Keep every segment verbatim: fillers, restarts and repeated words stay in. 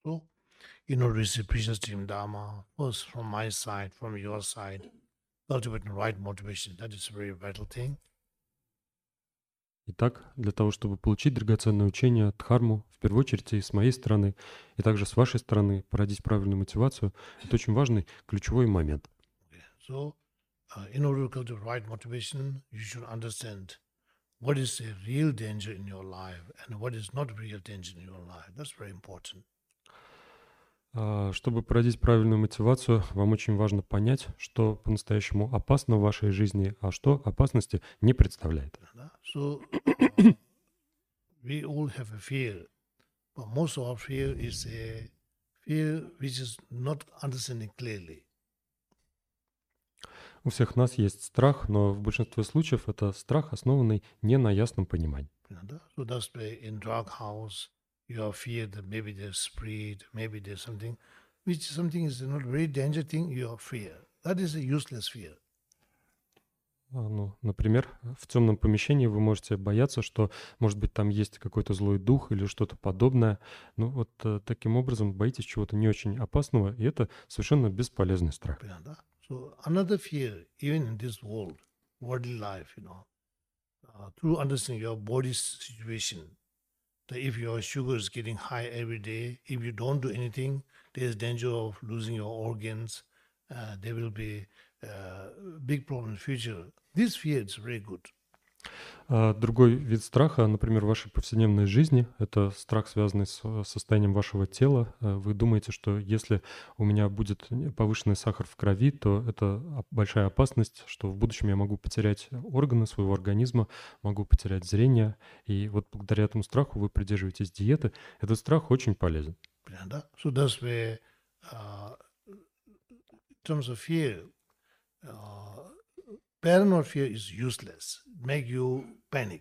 So, in order to receive precious dream Dharma, first from my side, from your side, cultivating right motivation. That is a very vital thing. Итак, для того, чтобы получить драгоценное учение, дхарму, в первую очередь и с моей стороны, и также с вашей стороны, породить правильную мотивацию, это очень важный, ключевой момент. Okay. So, uh, in order to cultivate right motivation, you should understand what is a real danger in your life and what is not real danger in your life. That's very important. А, Чтобы породить правильную мотивацию, вам очень важно понять, что по-настоящему опасно в вашей жизни, а что опасности не представляет. Yeah. So, uh, we all have a fear, but most of our fear is a fear which is not understanding clearly. У всех нас есть страх, но в большинстве случаев это страх, основанный не на ясном понимании. Yeah. So that's why in drug house you are fear that maybe there's spirit, maybe there's something, which something is not very danger thing. You are fear. That is a useless fear. А, Ну, например, в темном помещении вы можете бояться, что, может быть, там есть какой-то злой дух или что-то подобное. Ну, вот э, таким образом боитесь чего-то не очень опасного, и это совершенно бесполезный страх. Yeah. So another fear, even in this world, worldly life, you know, uh, through understanding your body's situation, that if your sugar is getting high every day, if you don't do anything, there is danger of losing your organs. Uh, there will be uh, big problem in future. This fear is very good. А Другой вид страха, например, в вашей повседневной жизни, это страх, связанный с э, состоянием вашего тела. Э, Вы думаете, что если у меня будет не- повышенный сахар в крови, то это оп- большая опасность, что в будущем я могу потерять органы своего организма, могу потерять зрение. И вот благодаря этому страху вы придерживаетесь диеты. Этот страх очень полезен. Yeah. So that's where, uh, in terms of fear, uh, paranoid fear is useless. Make you panic.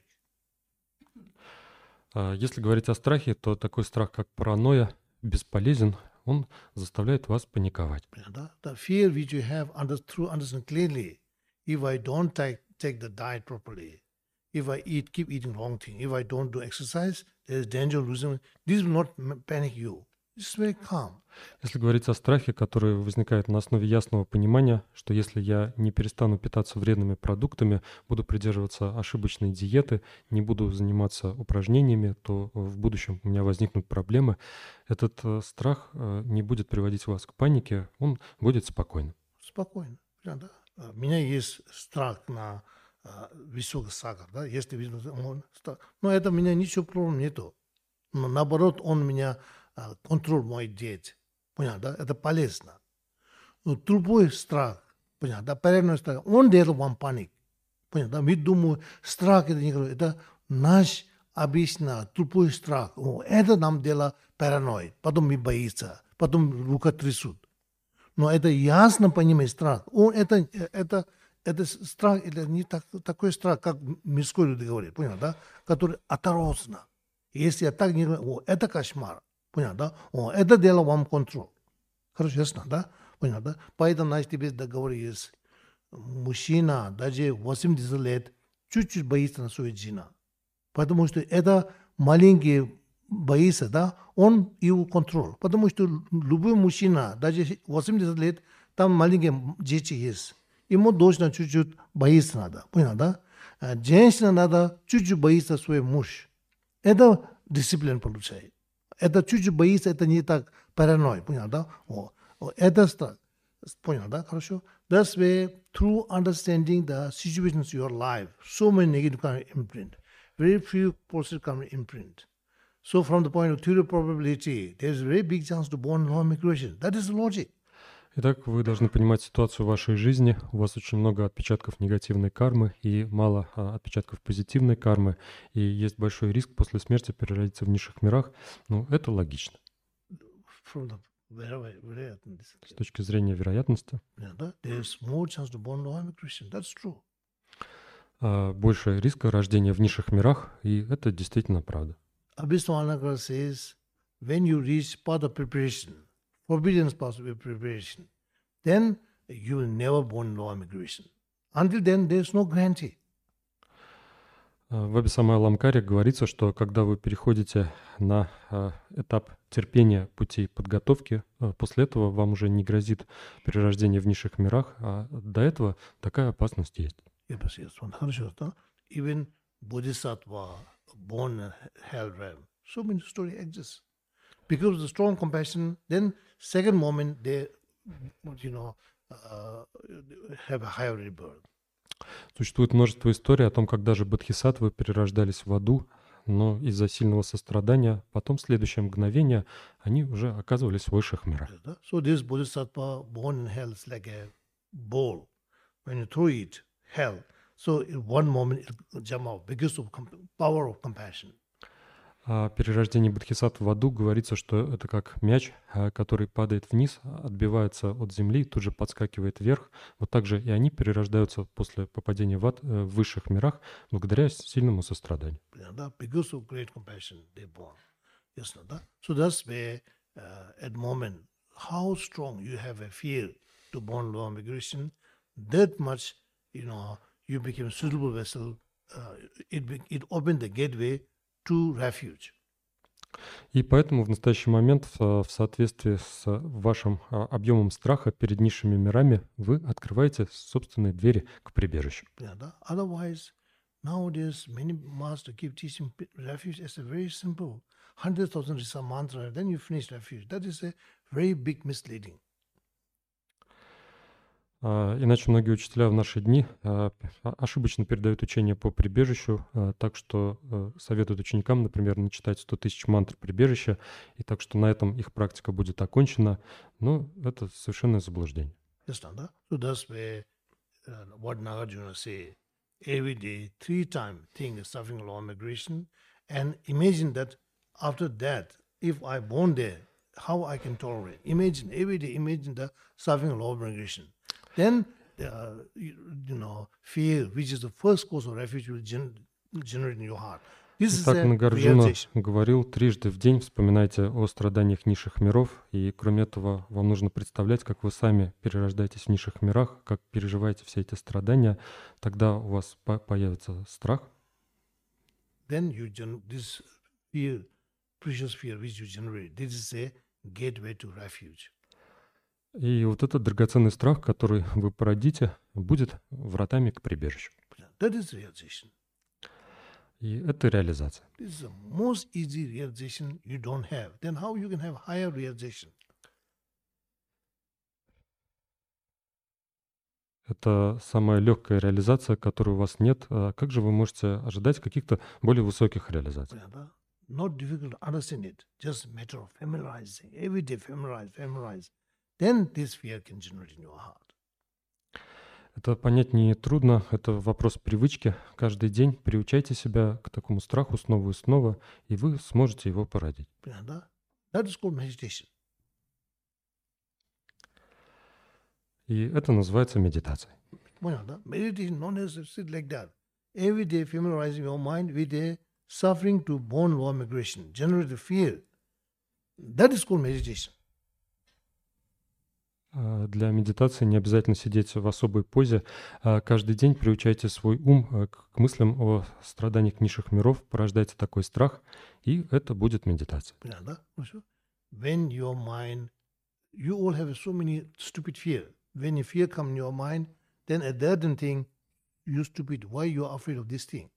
А Если говорить о страхе, то такой страх, как паранойя, бесполезен. Он заставляет вас паниковать. Yeah. The, the fear which you have under, through understand clearly, if I don't take, take the diet properly, if I eat, keep eating wrong thing, if I don't do exercise, there is danger of losing. This will not m- panic you. It's very calm. Если говорить о страхе, который возникает на основе ясного понимания, что если я не перестану питаться вредными продуктами, буду придерживаться ошибочной диеты, не буду заниматься упражнениями, то в будущем у меня возникнут проблемы. Этот э, страх э, не будет приводить вас к панике, он будет спокойным. Спокойно. Yeah, да. Uh, У меня есть страх на uh, высокий сахар, да, если видно, он ста- но это у меня ничего проблем нету. Но наоборот, он меня uh, контроль мой диет. Понятно, да? Это полезно. Но другой страх, понятно, да, параллельный страх, он делает вам паник. Понятно, да? Мы думаем, страх это не говорю, это наш обычно тупой страх. О, это нам дело параноид. Потом мы боимся, потом рука трясут. Но это ясно понимает страх. Он это, это, это страх, это не так, такой страх, как мирской люди говорят, понял, да? Который осторожно. Если я так не говорю, о, это кошмар, понял, да? О, это дело вам контроль. Хорошо, ясно, да? Понял, да? Поэтому наш тебе договор есть. Мужчина даже восемьдесят лет чуть-чуть боится на свою жену. Потому что это маленькие боится, да, он его контроль. Потому что любой мужчина, даже восемьдесят лет, там маленькие дети есть. Ему должно чуть-чуть боиться надо. Понял, да? А женщина надо чуть-чуть боится свой муж. Это дисциплина получает. Это чуть-чуть боится, это не так паранойя. Понял, да? О, о, это страх. Понял, да? Хорошо? That's why through understanding the situations in your life, so many negative can imprint. Very few positive can imprint. So from the point of theory of probability, there's a very big chance to born law migration. That is logic. Итак, вы должны понимать ситуацию в вашей жизни. У вас очень много отпечатков негативной кармы и мало а, отпечатков позитивной кармы. И есть большой риск после смерти переродиться в низших мирах. Ну, это логично. From the wherever, wherever, С точки зрения вероятности, yeah, that there's more chance to born law migration. That's true. а, больше риска рождения в низших мирах, и это действительно правда. Abhiswanagara says, when you reach path of preparation, forbidden path of preparation, then you will never born law migration. Until then, there's no guarantee. В Абисамай Ламкаре говорится, что когда вы переходите на а, этап терпения путей подготовки, а, после этого вам уже не грозит перерождение в низших мирах, а до этого такая опасность есть. Yes, yes. One hundred percent. Even Bodhisattva born in hell realm. So many stories exist. Because of the strong compassion, then second moment they, you know, uh, have a higher rebirth. Существует множество историй о том, как даже бодхисаттвы перерождались в аду, но из-за сильного сострадания потом в следующее мгновение они уже оказывались в высших мирах. So this Bodhisattva born in hell is like a ball. When you throw it, hell, so in one moment it will jump out because of comp- power of compassion. О перерождении бодхисаттв в аду говорится, что это как мяч, а, который падает вниз, отбивается от земли, тут же подскакивает вверх. Вот так же и они перерождаются после попадения в ад э, в высших мирах благодаря сильному состраданию. Because of great compassion they born. Yes, no, so that's where uh, at moment how strong you have a fear to born lower migration, that much you know you became a suitable vessel. Uh, it be, it opened the gateway to refuge. И поэтому в настоящий момент в, в соответствии с вашим а, объемом страха перед низшими мирами вы открываете собственные двери к прибежищу. Yeah, that- otherwise, nowadays many masters keep teaching p- refuge as a very simple hundred thousand risa mantra, then you finish refuge. That is a very big misleading. А, Иначе многие учителя в наши дни а, а- ошибочно передают учение по прибежищу, а, так что а, советуют ученикам, например, начитать сто тысяч мантр прибежища, и так что на этом их практика будет окончена. Но это совершенное заблуждение. Yes, Nanda. So that's where uh, what Nagarjuna say every day, three times think of suffering law migration, and imagine that after that, if I born there, how I can tolerate. Imagine every day, imagine the suffering law migration. Then uh, you, you know fear, which is the first cause of refuge, will gen- generate in your heart. This is Итак, a Нагарджуна realization. говорил: трижды в день вспоминайте о страданиях низших миров, и кроме этого вам нужно представлять, как вы сами перерождаетесь в низших мирах, как переживаете все эти страдания, тогда у вас по- появится страх, Then you gen- this fear, precious fear which you generate. This is a gateway to refuge. и вот этот драгоценный страх, который вы породите, будет вратами к прибежищу. That is realization. И это реализация. This is the most easy realization you don't have. Then how you can have higher realization? Это самая легкая реализация, которой у вас нет. А как же вы можете ожидать каких-то более высоких реализаций? Prabhupada, not difficult to understand it. Just a matter of familiarizing. Every day familiarize, familiarize. Then this fear can generate in your heart. Это понять не трудно, это вопрос привычки. Каждый день приучайте себя к такому страху снова и снова, и вы сможете его породить. Prabhupada, that is called meditation. И это называется медитацией. Prabhupada, meditation not necessarily sit like that. Every day familiarizing your mind with a suffering to born law migration, generate the fear. That is called meditation. А Для медитации не обязательно сидеть в особой позе. а Каждый день приучайте свой ум а, к к мыслям о страданиях низших миров, порождайте такой страх, и это будет медитация. Prabhupada, also, when your mind, you all have so many stupid fear. When a fear come in your mind, then at that thing, you stupid. Why you are afraid of this thing?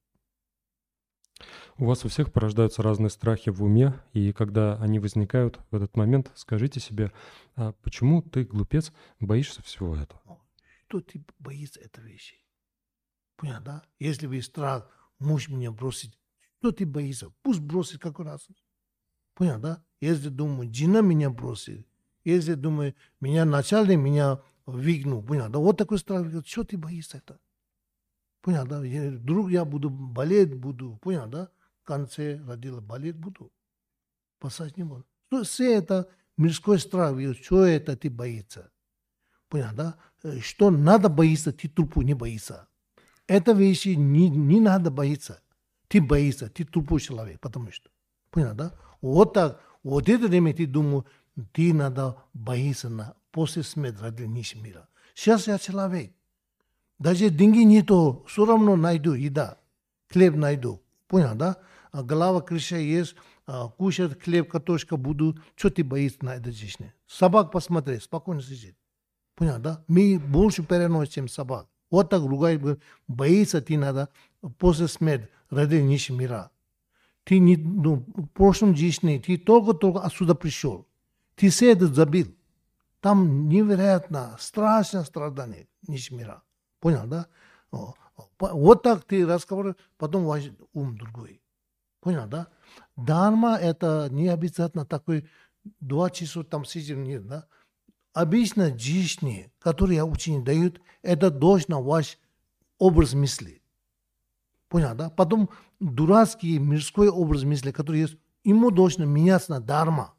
У вас у всех порождаются разные страхи в уме, и когда они возникают в этот момент, скажите себе: а почему ты, глупец, боишься всего этого? О, Что ты боишься этой вещи? Понятно, да? Если вы страх, муж меня бросит, что ты боишься? Пусть бросит как раз. Понятно, да? Если думаю, жена меня бросит, если думаю, меня начальник меня выгнул, понятно, да? Вот такой страх, что ты боишься это? Понятно, да? Я- Вдруг я буду болеть, буду, понятно, да? В конце родила болеть буду. Спасать не буду. Что все это мирской страх, что это ты боишься? Понятно, да? Э, Что надо бояться, ты тупо не боишься. Это вещи не, не надо бояться. Ты боишься, ты тупой человек, потому что. Понятно, да? Вот так, вот это время ты думаешь, ты надо бояться на после смерти ради низшего мира. Сейчас я человек. Даже деньги нету, все равно найду еда. хлеб найду. Понял, да? А голова крыша есть, а, кушать хлеб, картошка буду. Что ты боишься на этой жизни? Собак посмотри, спокойно сидит. Понял, да? Мы больше переносим, чем собак. Вот так ругает, боится ты надо после смерти ради нищего мира. Ты не, ну, в прошлом жизни, ты только-только отсюда пришел. Ты все это забил. Там невероятно, страшное страдание нищего мира. Понял, да? О, вот так ты разговариваешь, потом ваш ум другой. Понял, да? Дарма это не обязательно такой два часа там сидим, нет, да? Обычно жизни, которые учение дают, это должно ваш образ мысли. Понял, да? Потом дурацкий мирской образ мысли, который есть, ему должно меняться на дарма.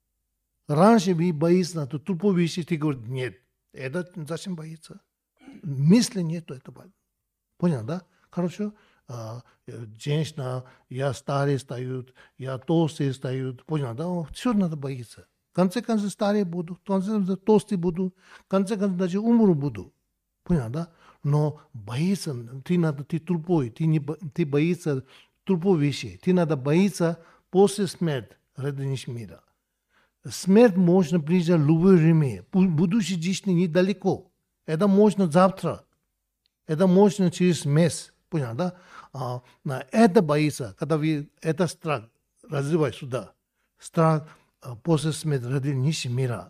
Раньше вы боитесь на то тупую вещи, ты говоришь, нет, это зачем боится? Мысли нету этого. Понял, да? Хорошо? А, женщина, я старый стою, я толстый стою, понял, да? Все надо бояться. В конце концов, старый буду, в конце концов, толстый буду, в конце концов, даже умру буду. Понял, да? Но боится, ты надо, ты тупой, ты, не, ты боишься тупой вещи. Ты надо бояться после смерти ради мира. Смерть можно приезжать в любое время. Будущей жизни недалеко. Это можно завтра. Это можно через месяц. Понял, да? А, это боится, когда вы это страх развиваете сюда. Страх а, после смерти ради мира.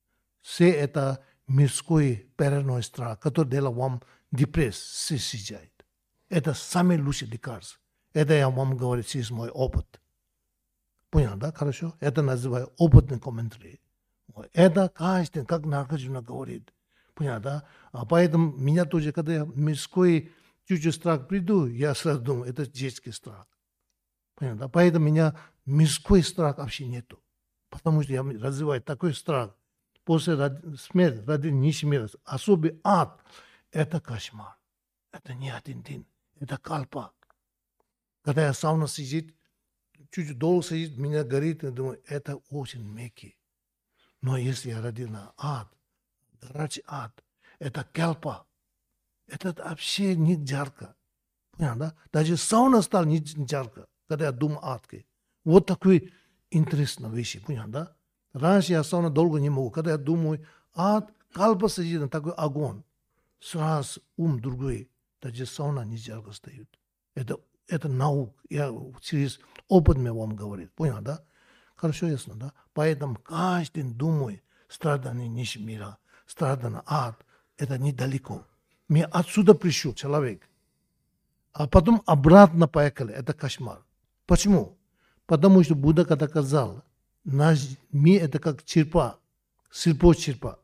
Все это мирской переносный страх, который делает вам депрессию съезжает. Это самый лучший лекарство. Это я вам говорю через мой опыт. Понял, да? Хорошо? Это называю опытный комментарий. Это каждый, как Нагарджуна говорит. Понял, да? А поэтому меня тоже, когда я мирской чуть-чуть страх приду, я сразу думаю, это детский страх. Понял, да? Поэтому у меня мирской страх вообще нету. Потому что я развиваю такой страх. После смерти, ради нищего мира, особый ад, это кошмар. Это не один день. Это кальпа. Когда я сауна сидит, чуть долго сидит, меня горит, я думаю, это очень мягкий. Но если я родил на ад, горячий ад, это кальпа. Это вообще не жарко. Понял, да? Даже сауна стала не жарко, когда я думаю адки. Вот такой интересная вещь, понял, да? Раньше я сауна долго не могу. Когда я думаю, ад, кальпа сидит на такой огонь. Сразу ум другой. Даже сауна не жарко стоит. Это, это наука. Я через опыт мне вам говорит. Понял, да? Хорошо, ясно, да? Поэтому каждый день думает, страдание нищего мира, страдание ад. Это недалеко. Мы отсюда пришел, человек. А потом обратно поехали. Это кошмар. Почему? Потому что Будда когда сказал, наш мир это как черпа, слепой черпа.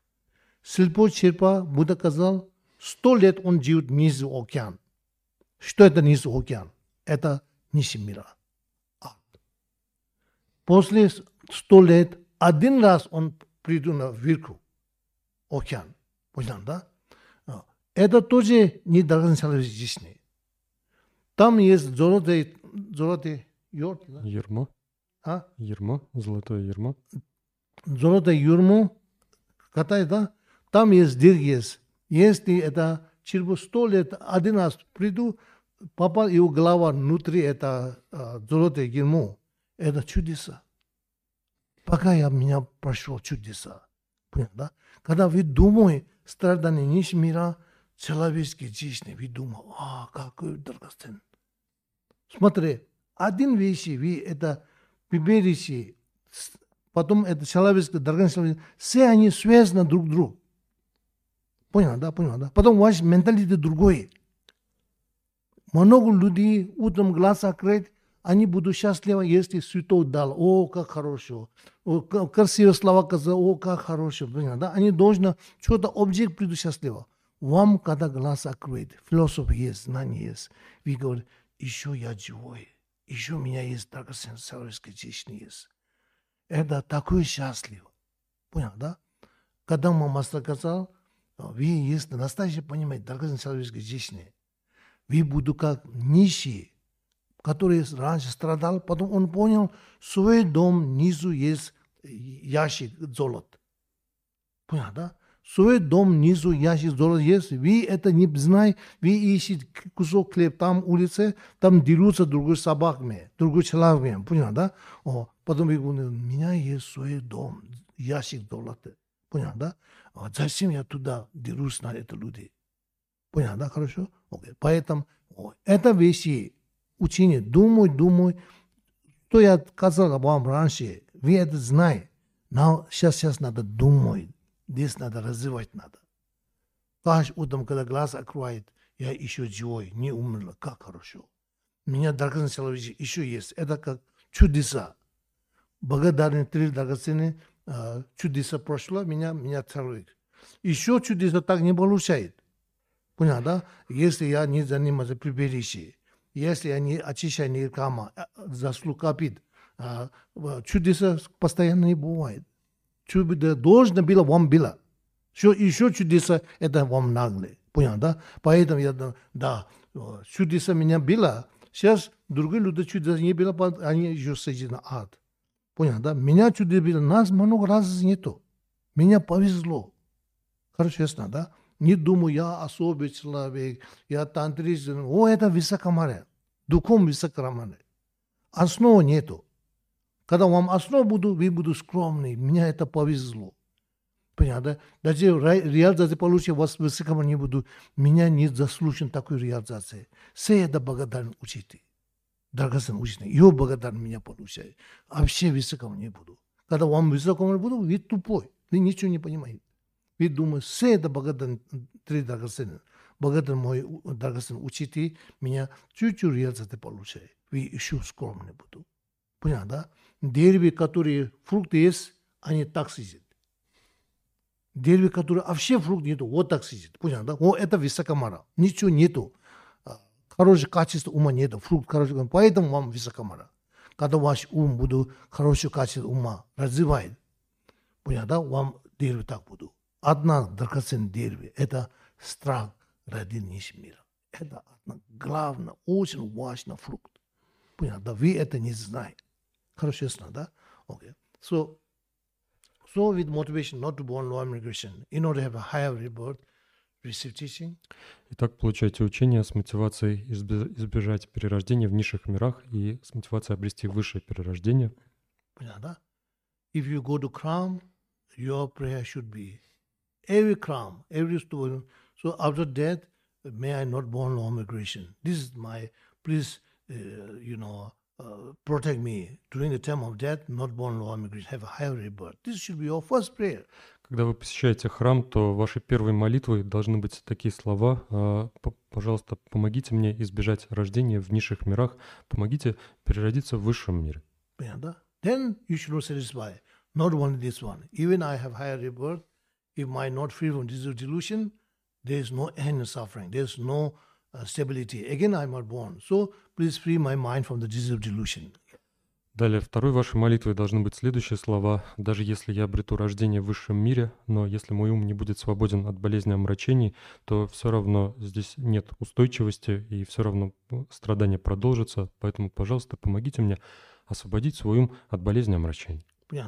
Слепой черпа, Будда сказал, сто лет он живет низу океан. Что это низу океан? Это нищий мира. Ад. После сто лет один раз он придет на верху океан. Понял, да? Это тоже не драгоценная жизнь. Там есть золотые, золотые юрт, да? Ермо. А? Ермо, золотое ермо. Золотое ермо, катает, да? Там есть дырки есть. Если это через сто лет один раз приду, попал его голова внутри это а, золотое ермо, это чудеса. Пока я меня прошел чудеса. Понял, да? Когда вы думаете, страдания нищего мира, человеческой жизни, вы думаете, а, какой драгоценный. Смотри, один вещь, вы это выберете, потом это человеческое драгоценное, все они связаны друг к другу. Понял, да, понял, да? Потом ваш менталитет другой. Много людей утром глаз открыть, они будут счастливы, если святой дал. О, как хорошо. О, красивые слова сказал, о, как хорошо. Понял, да? Они должны что-то объект придут счастливо. Вам, когда глаз откроет, философ есть, знание есть, вы говорите, еще я живой, еще у меня есть драгоценная человеческая жизнь есть. Это такое счастливо. Понял, да? Когда мой мастер сказал, вы есть настоящее понимаете драгоценной человеческой жизни, вы будете как нищие, который раньше страдал, потом он понял, свой дом внизу есть ящик золота. Понял, да? свой дом низу ящик золота есть, вы это не знаете, вы ищете кусок хлеб там улице, там дерутся другой собаками, другой человеком, понял, да? О, потом вы говорите, у меня есть свой дом, ящик золота, понял, да? А зачем я туда дерусь на это люди? Понял, да, хорошо? Окей. Поэтому о, это вещи, учение, думай, думай, что я сказал вам раньше, вы это знаете, но сейчас, сейчас надо думать. Здесь надо развивать надо. Каждый утром, когда глаз откроет, я еще живой, не умерла, как хорошо. У меня драгоценный человек еще есть. Это как чудеса. Благодарны три драгоценные uh, чудеса прошло, меня, меня человек. Еще чудеса так не получает. Понял, да? Если я не занимаюсь прибережением, если я не очищаю рекламу, заслуг копит, uh, чудеса постоянно не бывает. Чудо должно было вам было. Что еще чудеса, это вам наглые. Понял, да? Поэтому я, да, чудеса меня было. Сейчас другие люди чудеса не было, они еще сидят на ад. Понял, да? Меня чудеса было, нас много раз нету. Меня повезло. Хорошо, ясно, да? Не думаю, я особый человек, я тантрист. О, это высокомерие. Духом высокомерие. Основы нету. Когда вам основу буду, вы буду скромны. Меня это повезло. Понятно? Даже реализация получить, вас высокомерие не буду. Меня не заслужен такой реализации. Все это благодарен учитель. Драгоценный учитель. Его благодарен меня получает. Вообще высокомерие не буду. Когда вам высокомерие буду, вы тупой. Вы ничего не понимаете. Вы думаете, все это благодарен три драгоценные. Благодарен мой драгоценный учитель. Меня чуть-чуть реализация получает. Вы еще скромны буду. Понятно, да? Деревья, которые фрукты есть, они так сидят. Деревья, которые вообще фрукт нету, вот так сидят. Понятно, да? О, это высокомерие. Ничего нету. Хорошее качество ума нету. Фрукт хороший. Поэтому вам высокомерие. Когда ваш ум будет хорошее качество ума развивает, понятно, да? Вам дерево так будет. Одна драгоценная дерево – это страх ради мира. Это одна главная, очень важный фрукт. Понятно, да? Вы это не знаете. Хорошо, ясно, да? Okay. So, so with motivation not to born law immigration, in order to have a higher rebirth, receive teaching. Итак, получаете учение с мотивацией избежать перерождения в низших мирах и с мотивацией обрести высшее перерождение. Понятно? If you go to Kram, your prayer should be every Kram, every student. So after death, may I not born law immigration. This is my, please, uh, you know, Uh, protect me during the time of death, not born law immigration, have a higher rebirth. This should be your first prayer. Когда вы посещаете храм, то вашей первой молитвой должны быть такие слова: «Пожалуйста, помогите мне избежать рождения в низших мирах, помогите переродиться в высшем мире». Then you should not satisfy, not only this one. Even I have higher rebirth, if I not free from this delusion, there is no end of suffering, there is no Uh, stability. Again, I am not born. So, please free my mind from the disease of delusion. Далее, второй вашей молитвой должны быть следующие слова. «Даже если я обрету рождение в высшем мире, но если мой ум не будет свободен от болезни омрачений, то все равно здесь нет устойчивости, и все равно страдания продолжатся. Поэтому, пожалуйста, помогите мне освободить свой ум от болезни омрачений».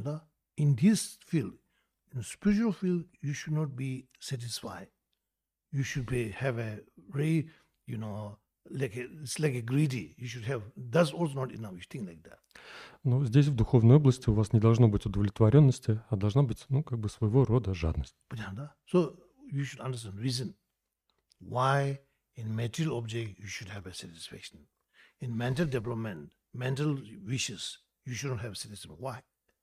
In this field, in spiritual field, you should not be satisfied. You should be, have a very you know, like a, it's like a greedy. You should have. That's also not enough. You think like that. Но здесь в духовной области у вас не должно быть удовлетворенности, а должна быть, ну, как бы своего рода жадность. So you should understand reason why in material object you should have a satisfaction. In mental development, mental wishes, you shouldn't have satisfaction. Why?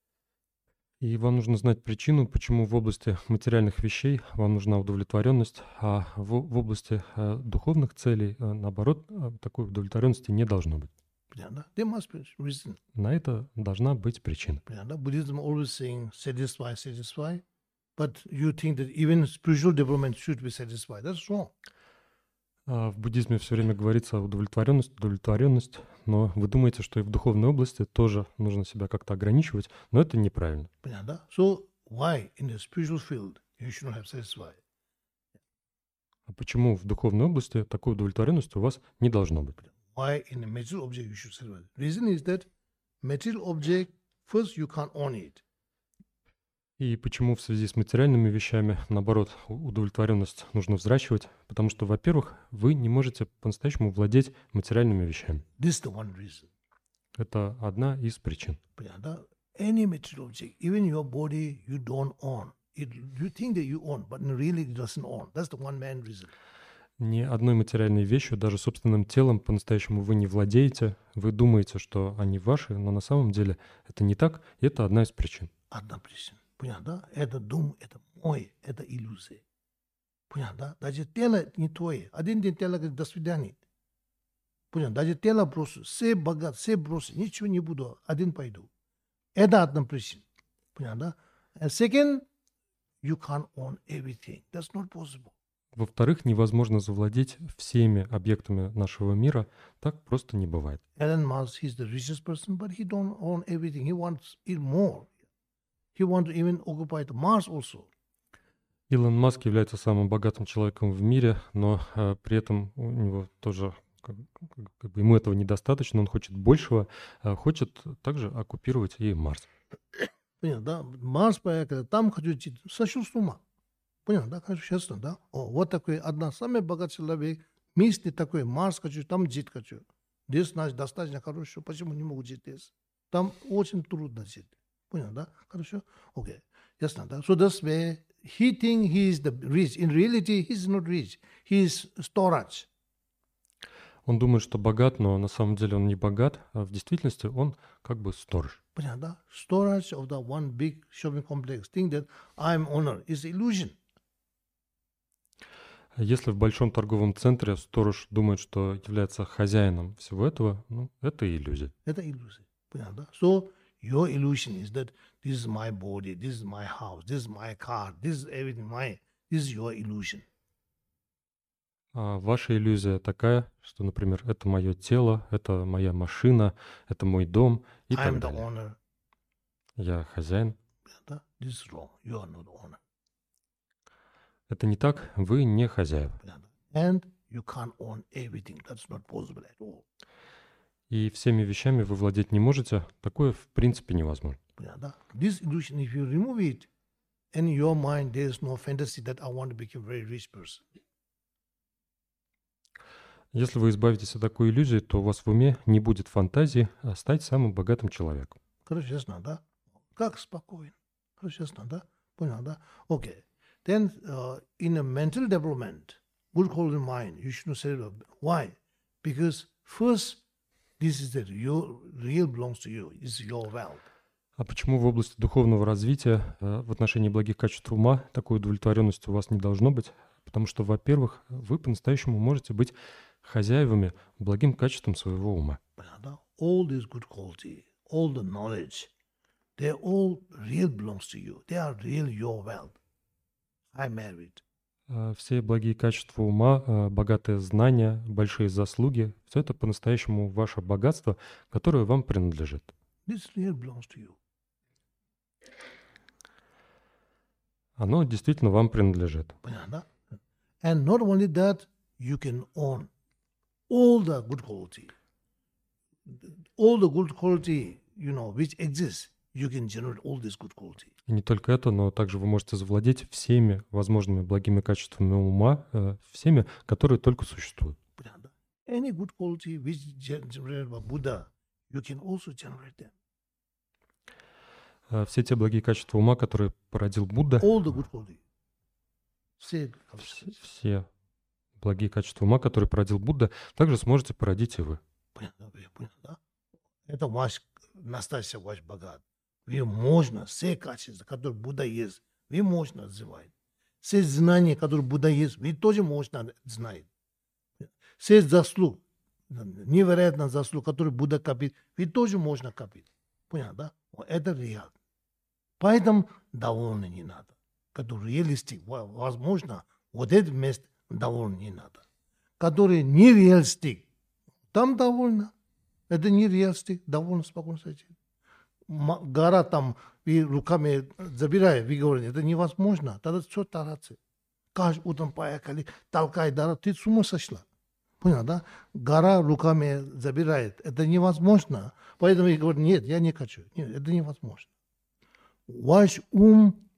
И вам нужно знать причину, почему в области материальных вещей вам нужна удовлетворенность, а в, в области э, духовных целей, э, наоборот, э, такой удовлетворенности не должно быть. There must be reason. На это должна быть причина. Buddhism always saying satisfy, satisfy, but you think that even spiritual development should be satisfied. That's wrong. А в буддизме все время говорится удовлетворенность, удовлетворенность, но вы думаете, что и в духовной области тоже нужно себя как-то ограничивать, но это неправильно. So why in the spiritual field you should not have satisfied? А почему в духовной области такой удовлетворенности у вас не должно быть? Why in a material object you should satisfy? Reason is that material object first you can't own it. И почему в связи с материальными вещами, наоборот, у- удовлетворенность нужно взращивать? Потому что, во-первых, вы не можете по-настоящему владеть материальными вещами. This is the one reason. Это одна из причин. Понятно? Any material object, even your body, you don't own. It, you think that you own, but really it doesn't own. That's the one main reason. Ни одной материальной вещью, даже собственным телом, по-настоящему вы не владеете. Вы думаете, что они ваши, но на самом деле это не так, и это одна из причин. Одна причина. Понятно? Это дом, это мой, это иллюзия. Понятно? Даже тело не твое. Один день тело говорит, до свидания. Понятно? Даже тело брошу. Все богат, все брошу. Ничего не буду. Один пойду. Это одна причина. Понятно? And second, you can't own everything. That's not possible. Во-вторых, невозможно завладеть всеми объектами нашего мира. Так просто не бывает. Elon Musk, he's the richest person, but he don't own everything. He wants it more. He wants to even occupy the Mars also. Илон Маск является самым богатым человеком в мире, но э, при этом у него тоже, как, как бы ему этого недостаточно, он хочет большего, э, хочет также оккупировать и Марс. Понятно, да? Марс поехал, там хочу жить. Сошел с ума. Понятно, да? Хочу честно, да? О, вот такой одна самый богатый человек. Месте такой, Марс хочу, там жить хочу. Здесь, значит, достаточно хорошо. Почему не могу жить здесь? Там очень трудно жить. Понятно, да? Хорошо? Окей. Ясно, да? So that's why he think he is the rich. In reality, he is not rich. He is storage. Он думает, что богат, но на самом деле он не богат, а в действительности он как бы сторож. Понятно, да? Storage of the one big shopping complex. Think that I'm owner is illusion. Если в большом торговом центре сторож думает, что является хозяином всего этого, ну, это иллюзия. Это иллюзия. Понятно, да? So, your illusion is that this is my body, this is my house, this is my car, this is everything my, this is your illusion. А ваша иллюзия такая, что, например, это мое тело, это моя машина, это мой дом и I am так the далее. owner. Я хозяин. Понятно, да? This is wrong. You are not the owner. Это не так, вы не хозяева. Понятно. And you can't own everything. That's not possible at all. И всеми вещами вы владеть не можете. Такое в принципе невозможно. Понятно, да? This illusion, if you remove it, in your mind there is no fantasy that I want to become a very rich person. Если вы избавитесь от такой иллюзии, то у вас в уме не будет фантазии а стать самым богатым человеком. Хорошо, ясно, да? Как спокойно. Хорошо, ясно, да? Понял, да? Окей. Then, uh, in a mental development, good quality mind, you should say, why? Because first, this is that your real belongs to you. It's your wealth. А почему в области духовного развития э, в отношении благих качеств ума такой удовлетворенности у вас не должно быть? Потому что, во-первых, вы по-настоящему можете быть хозяевами благим качеством своего ума. Понятно? All this good quality, all the knowledge, they all real belongs to you. They are real your wealth. I married. А все благие качества ума, э, богатые знания, большие заслуги — все это по-настоящему ваше богатство, которое вам принадлежит. This real belongs to you. Оно действительно вам принадлежит. Понятно? And not only that, you can own all the good quality. All the good quality, you know, which exists, you can generate all this good quality. И не только это, но также вы можете завладеть всеми возможными благими качествами ума, э, всеми, которые только существуют. Понятно? Any good quality which is generated by Buddha, you can also generate them. Э, Все те благие качества ума, которые породил Будда, All the good quality. Say, вс- все благие качества ума, которые породил Будда, также сможете породить и вы. понятно, вы понятно, да? Это ваш настоящий ваш богат. Вы можно все качества, которые Будда есть, вы можно развивать. Все знания, которые Будда есть, вы тоже можно знать. Все заслуг, невероятно заслуг, которые Будда копит, вы тоже можно копить. Понятно, да? Вот это реально. Поэтому довольно не надо. Который реалистик, возможно, вот это место довольно не надо. Который не реалистик, там довольно. Это не реалистик, довольно спокойно сойти. Гора там, и руками забирая, вы говорите, это невозможно. Тогда что тараться? Каждый утром поехали, толкай дорогу, ты с ума сошла. Понял, да? Гора руками забирает, это невозможно. Поэтому я говорю, нет, я не хочу. Нет, это невозможно. Ваш ум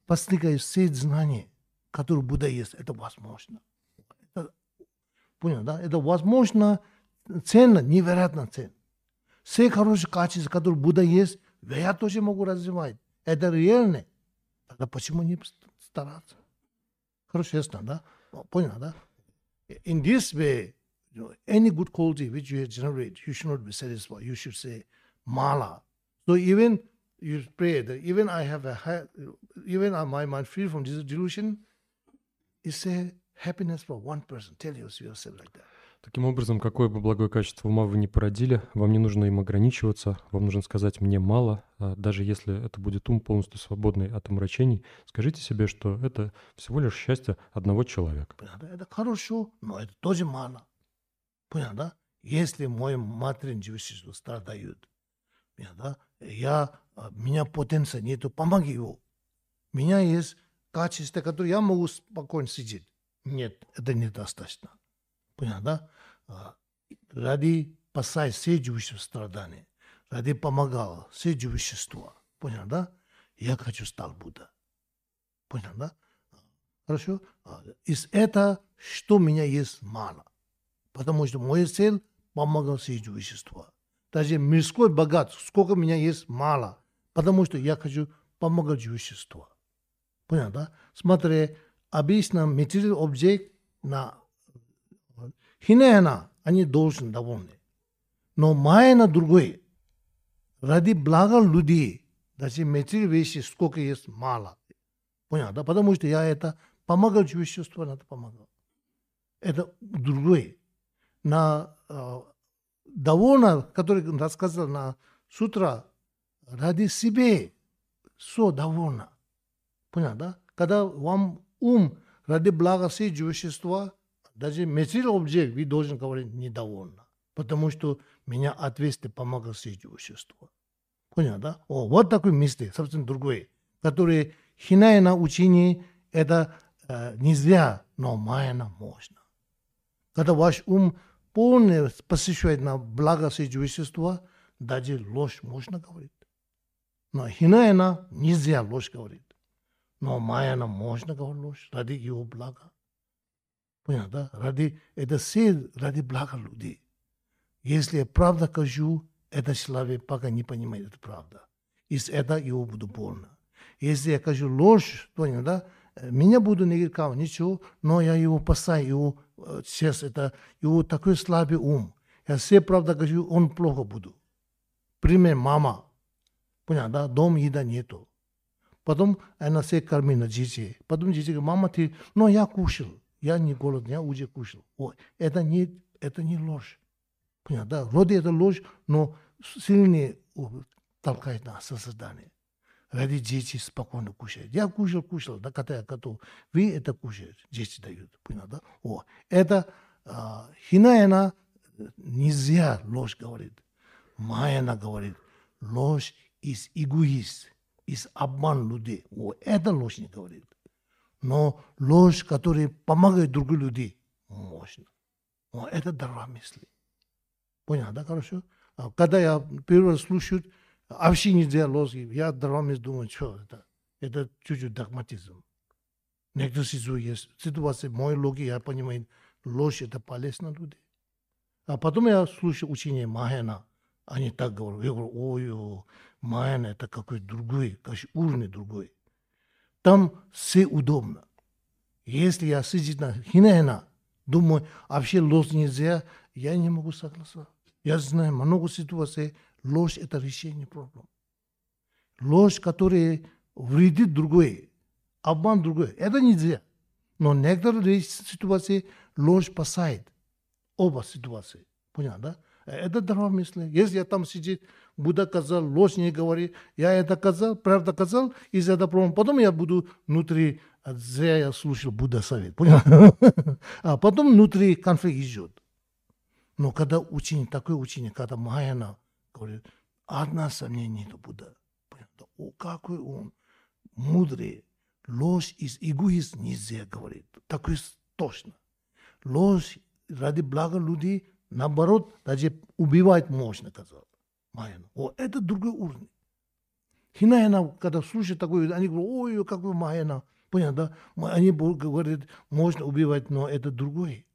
постигая все знания, которые Будда есть, это возможно. Это, понял, да? Это возможно, ценно, невероятно ценно. Все хорошие качества, которые Будда есть, я тоже могу развивать. Это реально. Тогда почему не стараться? Хорошо, ясно, да? Понял, да? In this way, you know, any good quality which you generate, you should not be satisfied. You should say mala. So even you pray that even I have a ha- even my mind free from this delusion, it's a happiness for one person. Tell yourself like that. Таким образом, какое бы благое качество ума вы ни породили, вам не нужно им ограничиваться, вам нужно сказать «мне мало», а даже если это будет ум полностью свободный от омрачений, скажите себе, что это всего лишь счастье одного человека. Это хорошо, но это тоже мало. Понятно, да? Если мой материн живущий страдают, да? я, у меня потенция нету, помоги его. У меня есть качество, которое я могу спокойно сидеть. Нет, это недостаточно. Понятно, да? Ради спасать все живущие страдания, ради помогал все живущества. Понятно, да? Я хочу стать Будда. Понятно, да? Хорошо? Из этого, что у меня есть мало. Потому что моя цель помогал все живущества. Даже мирской богатство, сколько у меня есть мало. Потому что я хочу помогать живущества. Понятно, да? Смотри, обычно материальный объект на хинена, они должны довольны. Но майя на другой. Ради блага людей, даже материальные вещи, сколько есть мало. Понятно, да? Потому что я это помогал живуществу, надо помогал. Это другой. На э, довольно, который рассказал на сутра, ради себя, все довольно. Понятно, да? Когда вам ум ради блага всей живущества, даже материальный объект, вы должны говорить недовольно. Потому что меня ответственность помогал всей живуществу. Понятно, да? О, вот такой мысли, совсем другой, который хиная на учении, это э, нельзя, но майя можно. Когда ваш ум полностью посещает на благо всей живущества, даже ложь можно говорить. Но хинаяна нельзя ложь говорить. Но майяна можно говорить ложь ради его блага. Понятно, да? Ради, это все ради блага людей. Если я правда кажу, это человек пока не понимает, это правда. Из этого его буду больно. Если я кажу ложь, понял, да? Меня буду не говорить ничего, но я его спасаю, его сейчас это, его такой слабый ум. Я все правда кажу, он плохо буду. Пример мама. Понятно, да? Дом еда нету. Потом она все кормит на детей. Потом дети говорят, мама, ты, но я кушал. Я не голодный, я уже кушал. О, это, не, это не ложь. Понятно, да? Вроде это ложь, но сильнее толкает на созидание. Ради дети спокойно кушают. Я кушал, кушал, да, когда я готов. Вы это кушаете, дети дают. Понятно, да? О, это а, хинаяна нельзя ложь говорит. Майяна говорит, ложь из эгоист, из обман людей. О, это ложь не говорит. Но ложь, которая помогает другим людям, можно. О, это дорога мысли. Понятно, да, хорошо? А когда я первый раз слушаю, вообще нельзя ложь, я дорога мысли думаю, что это? Это чуть-чуть догматизм. Некоторые ситуации, мои логики, я понимаю, ложь это полезно людей. А потом я слушаю учение Махаяна. Они так говорят. Я говорю, ой, Махаяна это какой-то другой, какой-то уровень другой. Там все удобно. Если я сидит на хинаяна, думаю, вообще ложь нельзя, я не могу согласиться. Я знаю много ситуаций, ложь это решение проблем. Ложь, которая вредит другой, обман другой, это нельзя. Но некоторые ситуации ложь спасает. Оба ситуации. Понятно, да? Это дорога мысли. Если я там сидит, Будда сказал, ложь не говори, я это сказал, правда сказал, из этого проблема. Потом я буду внутри, зря я слушал Будда совет. Понял? А потом внутри конфликт идет. Но когда ученик, такой ученик, когда Махаяна говорит, одна сомнение нету Будда. Понятно? О, какой он мудрый. Ложь из эгоизма нельзя говорить. Такой точно. Ложь ради блага людей, наоборот, даже убивать можно, сказал Махаяна. О, это другой уровень. Хина-хина, когда слушают такое, они говорят, ой, какой Махена. Понятно, да? Они говорят, можно убивать, но это другой.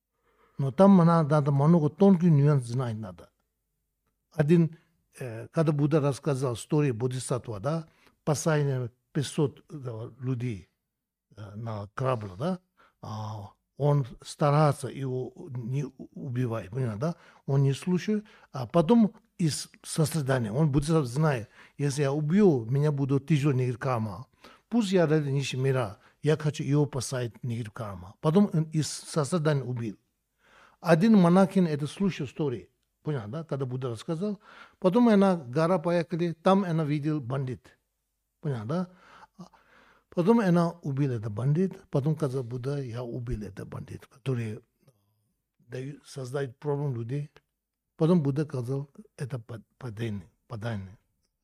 Но там надо много тонкий нюанс знать надо. Один, э, когда Будда рассказал историю Бодхисаттва, да, спасение пятьсот да, людей э, на корабле, да, а, он старается его не убивать, понимаете, да? Он не слушает, а потом из сострадания, он будет знает, если я убью, меня будут тяжелые карма. Пусть я ради нищего мира, я хочу его поставить негатив карма. Потом он из сострадания убил. Один монахин это слушал историю, понял, да, когда Будда рассказал. Потом она гора поехали, там она видел бандит, понял, да. Потом она убила этот бандит, потом сказал Будда, я убил этот бандит, который дают, создает проблем людей. Потом Будда сказал, это падение, падение.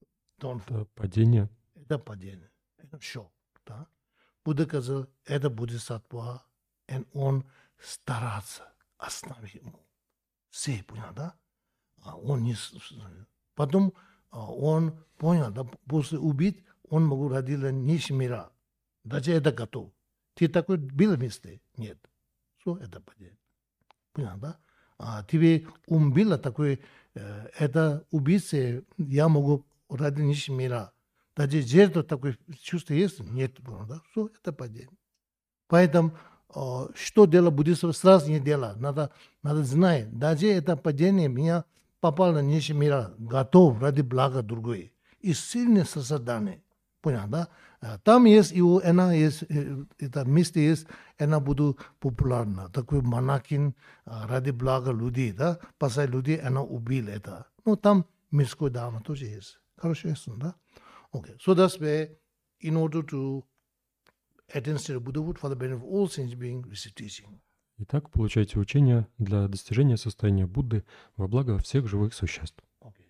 Это падение. Это падение, это шок, да. Будда сказал, это Бодхисаттва, и он старается остановить ему. Все, понял, да? А он не... Потом он понял, да, после убить, он мог родиться нищего мира. Даже это готов. Ты такой был вместе? Нет. Что это падение? Понял, да? А тебе ум было такой, э, это убийца, я могу родиться нищего мира. Даже жертва такое чувство есть? Нет. Понял, да? Что это падение? Поэтому э, что делать буддийство, сразу не делать. Надо, надо знать. Даже это падение меня попало на нищего мира, готов ради блага другой. И сильное сострадание. Понял, да? Там есть его, она есть, это место есть, она будет популярна. Такой монахин ради блага людей, да? Спасать людей, она убила это. Ну, там мирской дама тоже есть. Хорошо, ясно, да? Okay. So that's why, in order to attain state of Buddhahood for the benefit of all saints being received teaching. Итак, получайте учение для достижения состояния Будды во благо всех живых существ. Okay.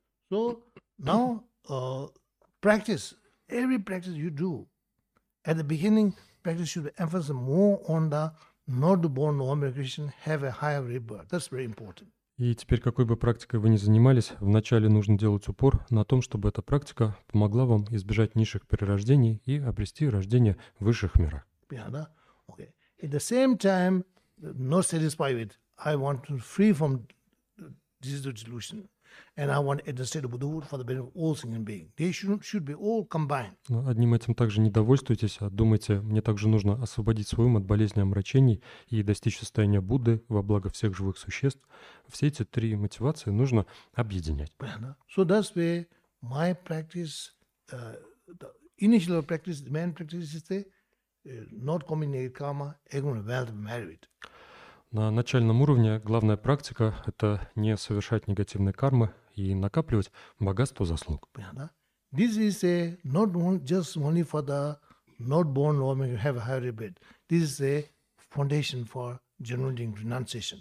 So now, uh, practice. Every practice you do, at the beginning, practice should emphasize more on the not born normal Christian have a higher rebirth. That's very important. И теперь, какой бы практикой вы ни занимались, вначале нужно делать упор на том, чтобы эта практика помогла вам избежать низших перерождений и обрести рождение в высших мирах. Yeah, да? Okay. At the same time, not satisfied with, I want to free from this delusion. And I want at the state of Buddhahood for the benefit of all sentient beings. They should, should be all combined. Но одним этим также не довольствуйтесь, а думайте, мне также нужно освободить свой ум от болезни омрачений и достичь состояния Будды во благо всех живых существ. Все эти три мотивации нужно объединять. So that's where my practice, uh, the initial practice, the main practice is the uh, not committing karma, ignorant wealth merit. На начальном уровне главная практика — это не совершать негативной кармы и накапливать богатство заслуг. This is a not just only for the not born woman who have a higher rebirth. This is a foundation for generating renunciation.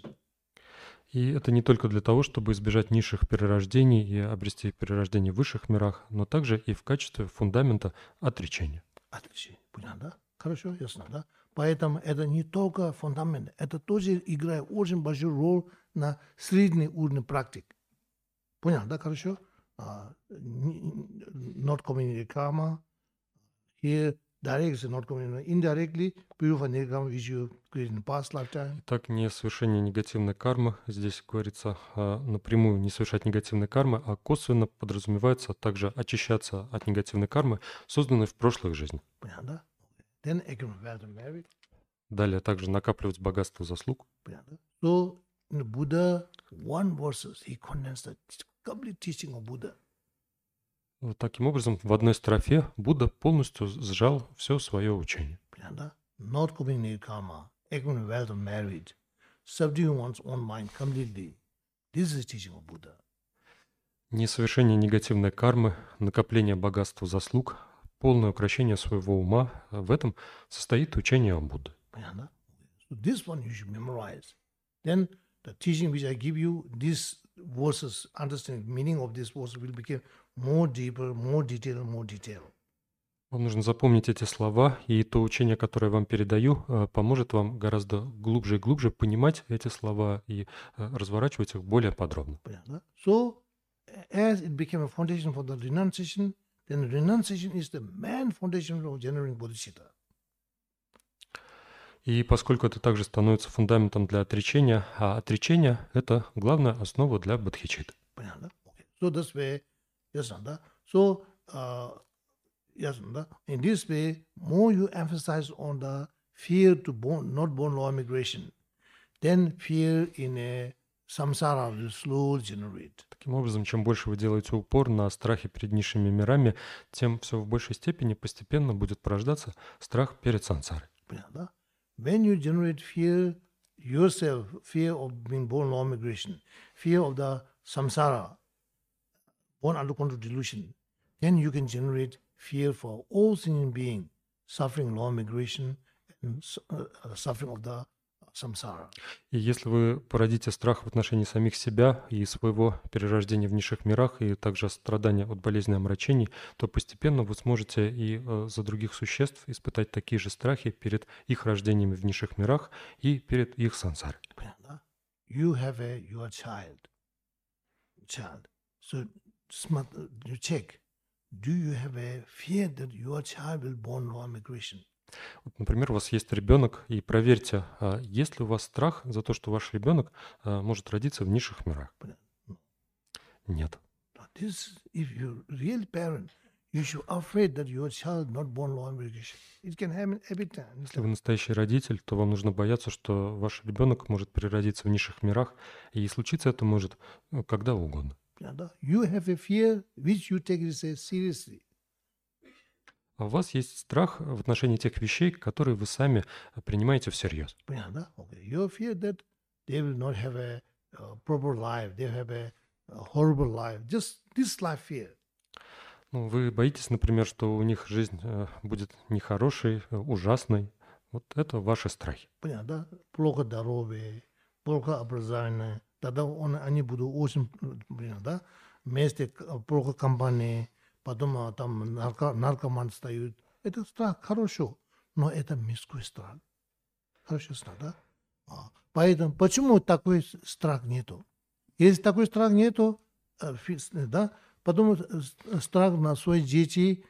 И это не только для того, чтобы избежать низших перерождений и обрести перерождение в высших мирах, но также и в качестве фундамента отречения. Отречение. Понятно, да? Хорошо, ясно, да? Поэтому это не только фундамент, это тоже играет очень большую роль на средний уровень практик. Понятно, да, хорошо? Uh, not committing karma, here directly, not committing indirectly, purifying karma which you created in past lifetime. Так, не совершение негативной кармы, здесь говорится а, напрямую не совершать негативной кармы, а косвенно подразумевается также очищаться от негативной кармы, созданной в прошлых жизнях. Понятно, да? Then accumulate wealth and merit. Далее также накапливать богатство заслуг. So, in the Buddha, one verses, he condensed the complete teaching of Buddha. Вот таким образом, в одной строфе Будда полностью сжал все свое учение. Not committing karma, accumulate wealth and merit, subduing one's own mind completely. This is the teaching of Buddha. Несовершение негативной кармы, накопление богатства заслуг, полное укрощение своего ума — в этом состоит учение Будды. So this one you should memorize. Then the teaching which I give you, these verses, understanding meaning of this verse will become more deeper, more detailed, more detailed. Вам нужно запомнить эти слова, и то учение, которое я вам передаю, поможет вам гораздо глубже и глубже понимать эти слова и разворачивать их более подробно. So, as it became a foundation for the renunciation, then renunciation is the main foundation of generating bodhicitta. И поскольку это также становится фундаментом для отречения, а отречение — это главная основа для бодхичитты. Понятно? Okay. So this way, yes, Nanda. So, uh, yes, Nanda. In this way, more you emphasize on the fear to born, not born law of migration, then fear in a samsara will slowly generate. Таким образом, чем больше вы делаете упор на страхе перед низшими мирами, тем все в большей степени постепенно будет порождаться страх перед сансарой. Понятно? When you generate fear yourself, fear of being born law of migration, fear of the samsara, born under control delusion, then you can generate fear for all sentient beings suffering law of migration and uh, suffering of the samsara. И если вы породите страх в отношении самих себя и своего перерождения в низших мирах, и также страдания от болезни омрачений, то постепенно вы сможете и э, за других существ испытать такие же страхи перед их рождениями в низших мирах и перед их сансарой. Понятно? You have a your child, child. So smart, you check. Do you have a fear that your child will born law of migration? Вот, например, у вас есть ребенок, и проверьте, а есть ли у вас страх за то, что ваш ребенок а, может родиться в низших мирах? Нет. This, if you're real parent, you should afraid that your child not born law of migration. It can happen every time. Если вы настоящий родитель, то вам нужно бояться, что ваш ребенок может переродиться в низших мирах, и случиться это может ну, когда угодно. You have a fear which you take it seriously. А у вас есть страх в отношении тех вещей, которые вы сами принимаете всерьез. Понятно? Okay. You fear that they will not have a uh, proper life, they have a, a horrible life. Just this life fear. Ну, вы боитесь, например, что у них жизнь э, будет нехорошей, э, ужасной. Вот это ваши страхи. Понятно? Плохо здоровье, плохо образование. Тогда он, они будут очень, да, вместе плохо компании. Потом там нарко, наркоман встают. Это страх хорошо, но это мирской страх. Хорошо страх, да? А, поэтому почему такой страх нету? Если такой страх нету, да, потом страх на свои дети,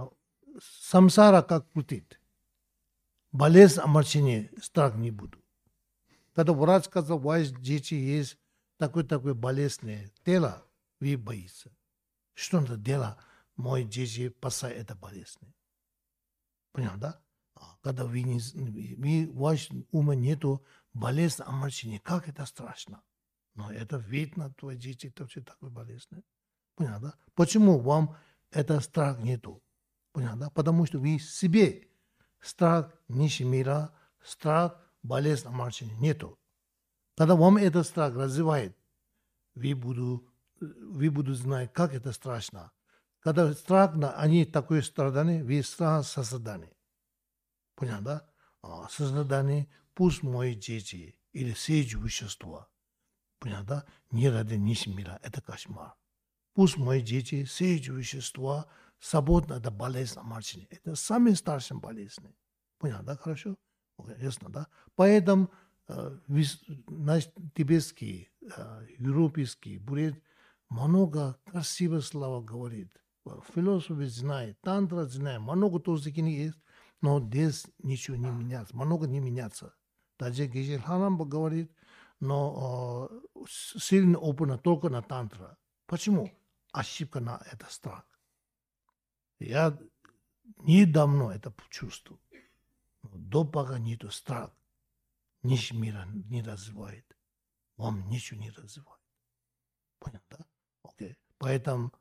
самсара как крутит. Болезнь, омрачение, страх не буду. Когда врач сказал, у вас дети есть такой-такой болезненное тело, вы боитесь. Что надо делать? Мой дети спасает это болезнь. Понял, да? Когда вы не, вы, у вас ума нету болезнь, омрачение, как это страшно. Но это видно, твои дети, это все такое болезнь. Понял, да? Почему вам это страх нету? Понял, да? Потому что вы себе страх низшего мира, страх, болезнь, омрачение нету. Когда вам этот страх развивает, вы будете вы буду знать, как это страшно. Когда страх, они такое страдание, вы страх сострадание. Понятно, да? Сострадание, пусть мои дети или все существа, понятно, не ради низшего мира, это кошмар. Пусть мои дети, все существа, свободно от болезни, омрачения. Это самые старшие болезни. Понятно, да? Хорошо? Ясно, да? Поэтому э, наш тибетский, э, европейский, будет много красивых слов говорит. Философы знают, тантра знает, много тоже есть, но здесь ничего не меняется, много не меняется. Даже Гешель Харамба говорит, но э, сильно опытно только на тантра. Почему? Ошибка на это страх. Я недавно это чувствую. До пока нету страх, ничего мира не развивает. Вам ничего не развивает. Понятно, да? Окей. Поэтому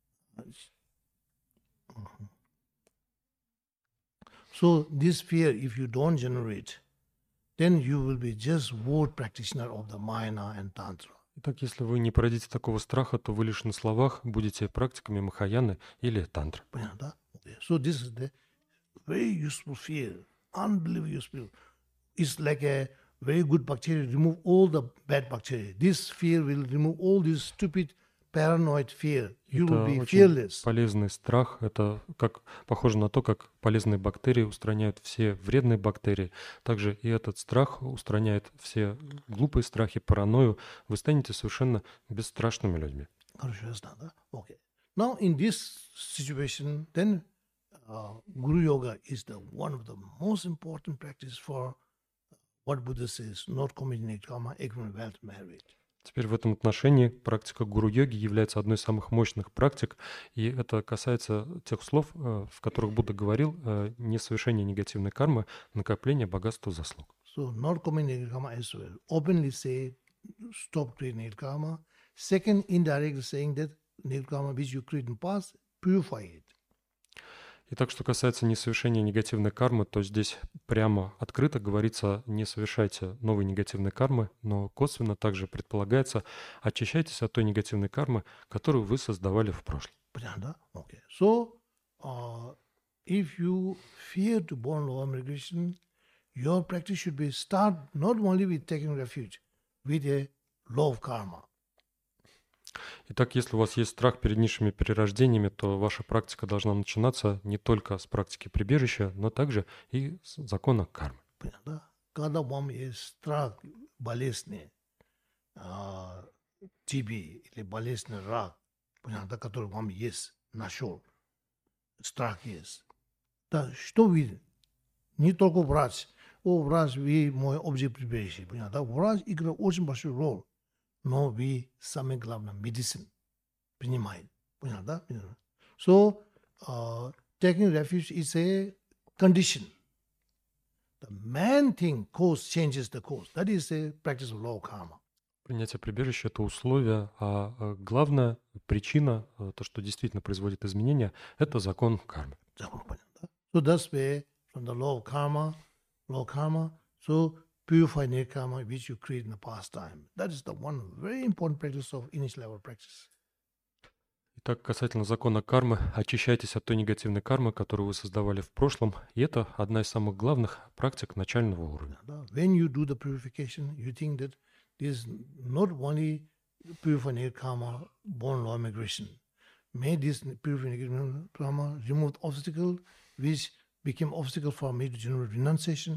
so this fear, if you don't generate, then you will be just word practitioner of the Mahayana and Tantra. Итак, если вы не породите такого страха, то вы лишь на словах будете практиками Махаяны или Тантры. Понятно? Okay. So this is the very useful fear, unbelievably useful. It's like a very good bacteria, remove all the bad bacteria. This fear will remove all this stupid paranoid fear. You will be fearless. Полезный страх. Это как похоже на то, как полезные бактерии устраняют все вредные бактерии. Также и этот страх устраняет все глупые страхи, паранойю. Вы станете совершенно бесстрашными людьми. Хорошо, я знаю, да? Окей. Now, in this situation, then uh, Guru Yoga is the one of the most important practice for what Buddha says, not committing karma, ignorant wealth, marriage. Теперь в этом отношении практика гуру-йоги является одной из самых мощных практик, и это касается тех слов, э, в которых Будда говорил, э, несовершение негативной кармы, накопление богатства заслуг. So, not committing karma as well. Openly say, stop creating karma. Second, indirectly saying that negative karma which you create in past, purify it. И так, что касается несовершения негативной кармы, то здесь прямо открыто говорится, не совершайте новой негативной кармы, но косвенно также предполагается, очищайтесь от той негативной кармы, которую вы создавали в прошлом. Pajanda? Okay. So, uh, if you fear to born law migration, your practice should be start not only with taking refuge, with a law of karma. Итак, если у вас есть страх перед низшими перерождениями, то ваша практика должна начинаться не только с практики прибежища, но также и с закона кармы. Pajanda? Когда вам есть страх болезни, ти би или болезнь рак, понятно, который вам есть, нашел, страх есть. Да, что вы, не только врач, о, врач, вы мой объект прибежища, понятно, врач играет очень большую роль, но вы самое главное, medicine, принимает, понятно, да? So, uh, taking refuge is a condition. The main thing, cause changes the cause. That is a practice of law of karma. Принятие прибежища — это условие, а э, главная причина, э, то, что действительно производит изменения, это закон кармы. So that's where from the law of karma, law of karma, so purify negative karma which you create in the past time. That is the one very important practice of initial level practice. Итак, касательно закона кармы, очищайтесь от той негативной кармы, которую вы создавали в прошлом, и это одна из самых главных практик начального уровня. When you do the purification, you think that this is not only purify negative karma, born law migration. May this purify negative karma remove the obstacle which became obstacle for me to generate renunciation.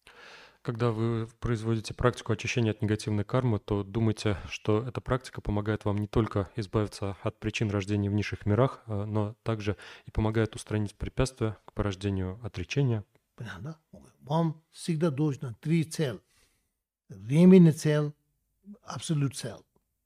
Когда вы производите практику очищения от негативной кармы, то думайте, что эта практика помогает вам не только избавиться от причин рождения в низших мирах, э, но также и помогает устранить препятствия к порождению отречения. Понятно? Вам всегда должно три цели. Временная цель, абсолют цель.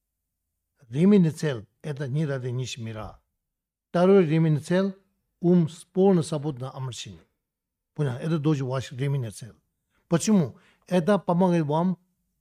Временная цель – это не ради низших мира. Второй временная цель – ум полно свободно омрачение. Понятно? Это тоже ваша временная цель. Почему? Это помогает вам,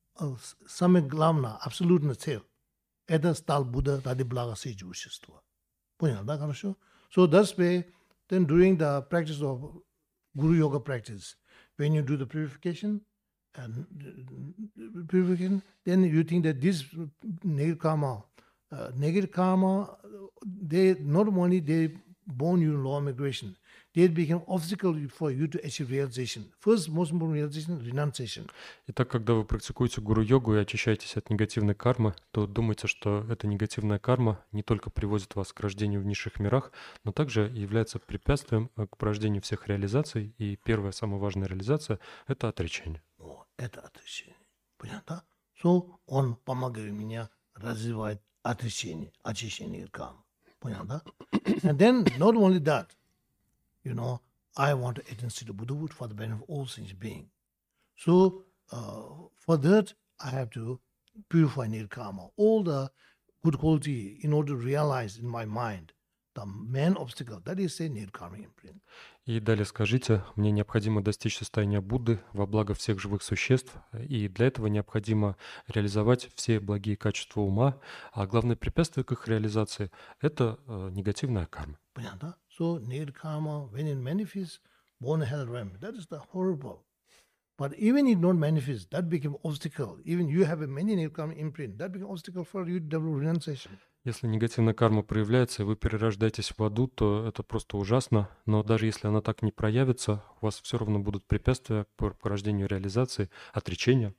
самое главное, абсолютная цель. Это стал Будда ради блага всех общества. Понял, да, хорошо? So that's why then during the practice of Guru Yoga practice, when you do the purification, and purification, then you think that this negative karma, uh, negative karma, they not only they born you in law of migration, they become obstacle for you to achieve realization. First, most important realization, renunciation. Итак, когда вы практикуете гуру-йогу и очищаетесь от негативной кармы, то думайте, что эта негативная карма не только приводит вас к рождению в низших мирах, но также является препятствием к порождению всех реализаций. И первая, самая важная реализация — это отречение. О, это отречение. Понятно? So, он помогает мне развивать отречение, очищение кармы. Понятно? And then, not only that, you know, I want to attain to Buddhahood for the benefit of all sentient beings. So, uh, for that, I have to purify negative karma. All the good quality in order to realize in my mind the main obstacle, that is a negative karma imprint. И далее скажите, мне необходимо достичь состояния Будды во благо всех живых существ, и для этого необходимо реализовать все благие качества ума, а главное препятствие к их реализации — это э, негативная карма. Понятно? So, negative karma, when it manifests, born hell realm, that is the horrible. But even it not manifest, that became obstacle. Even you have a many negative karma imprint, that became obstacle for you to develop renunciation. Если негативная карма проявляется, и вы перерождаетесь в аду, то это просто ужасно. Но даже если она так не проявится, у вас все равно будут препятствия к порождению реализации, отречения.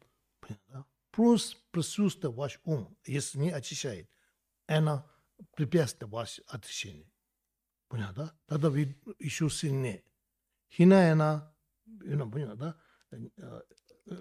Просто присутствие ваш ум, если не очищает, она препятствие ваше отречение. Понятно? Тогда вы еще сильнее. Хина она, понятно?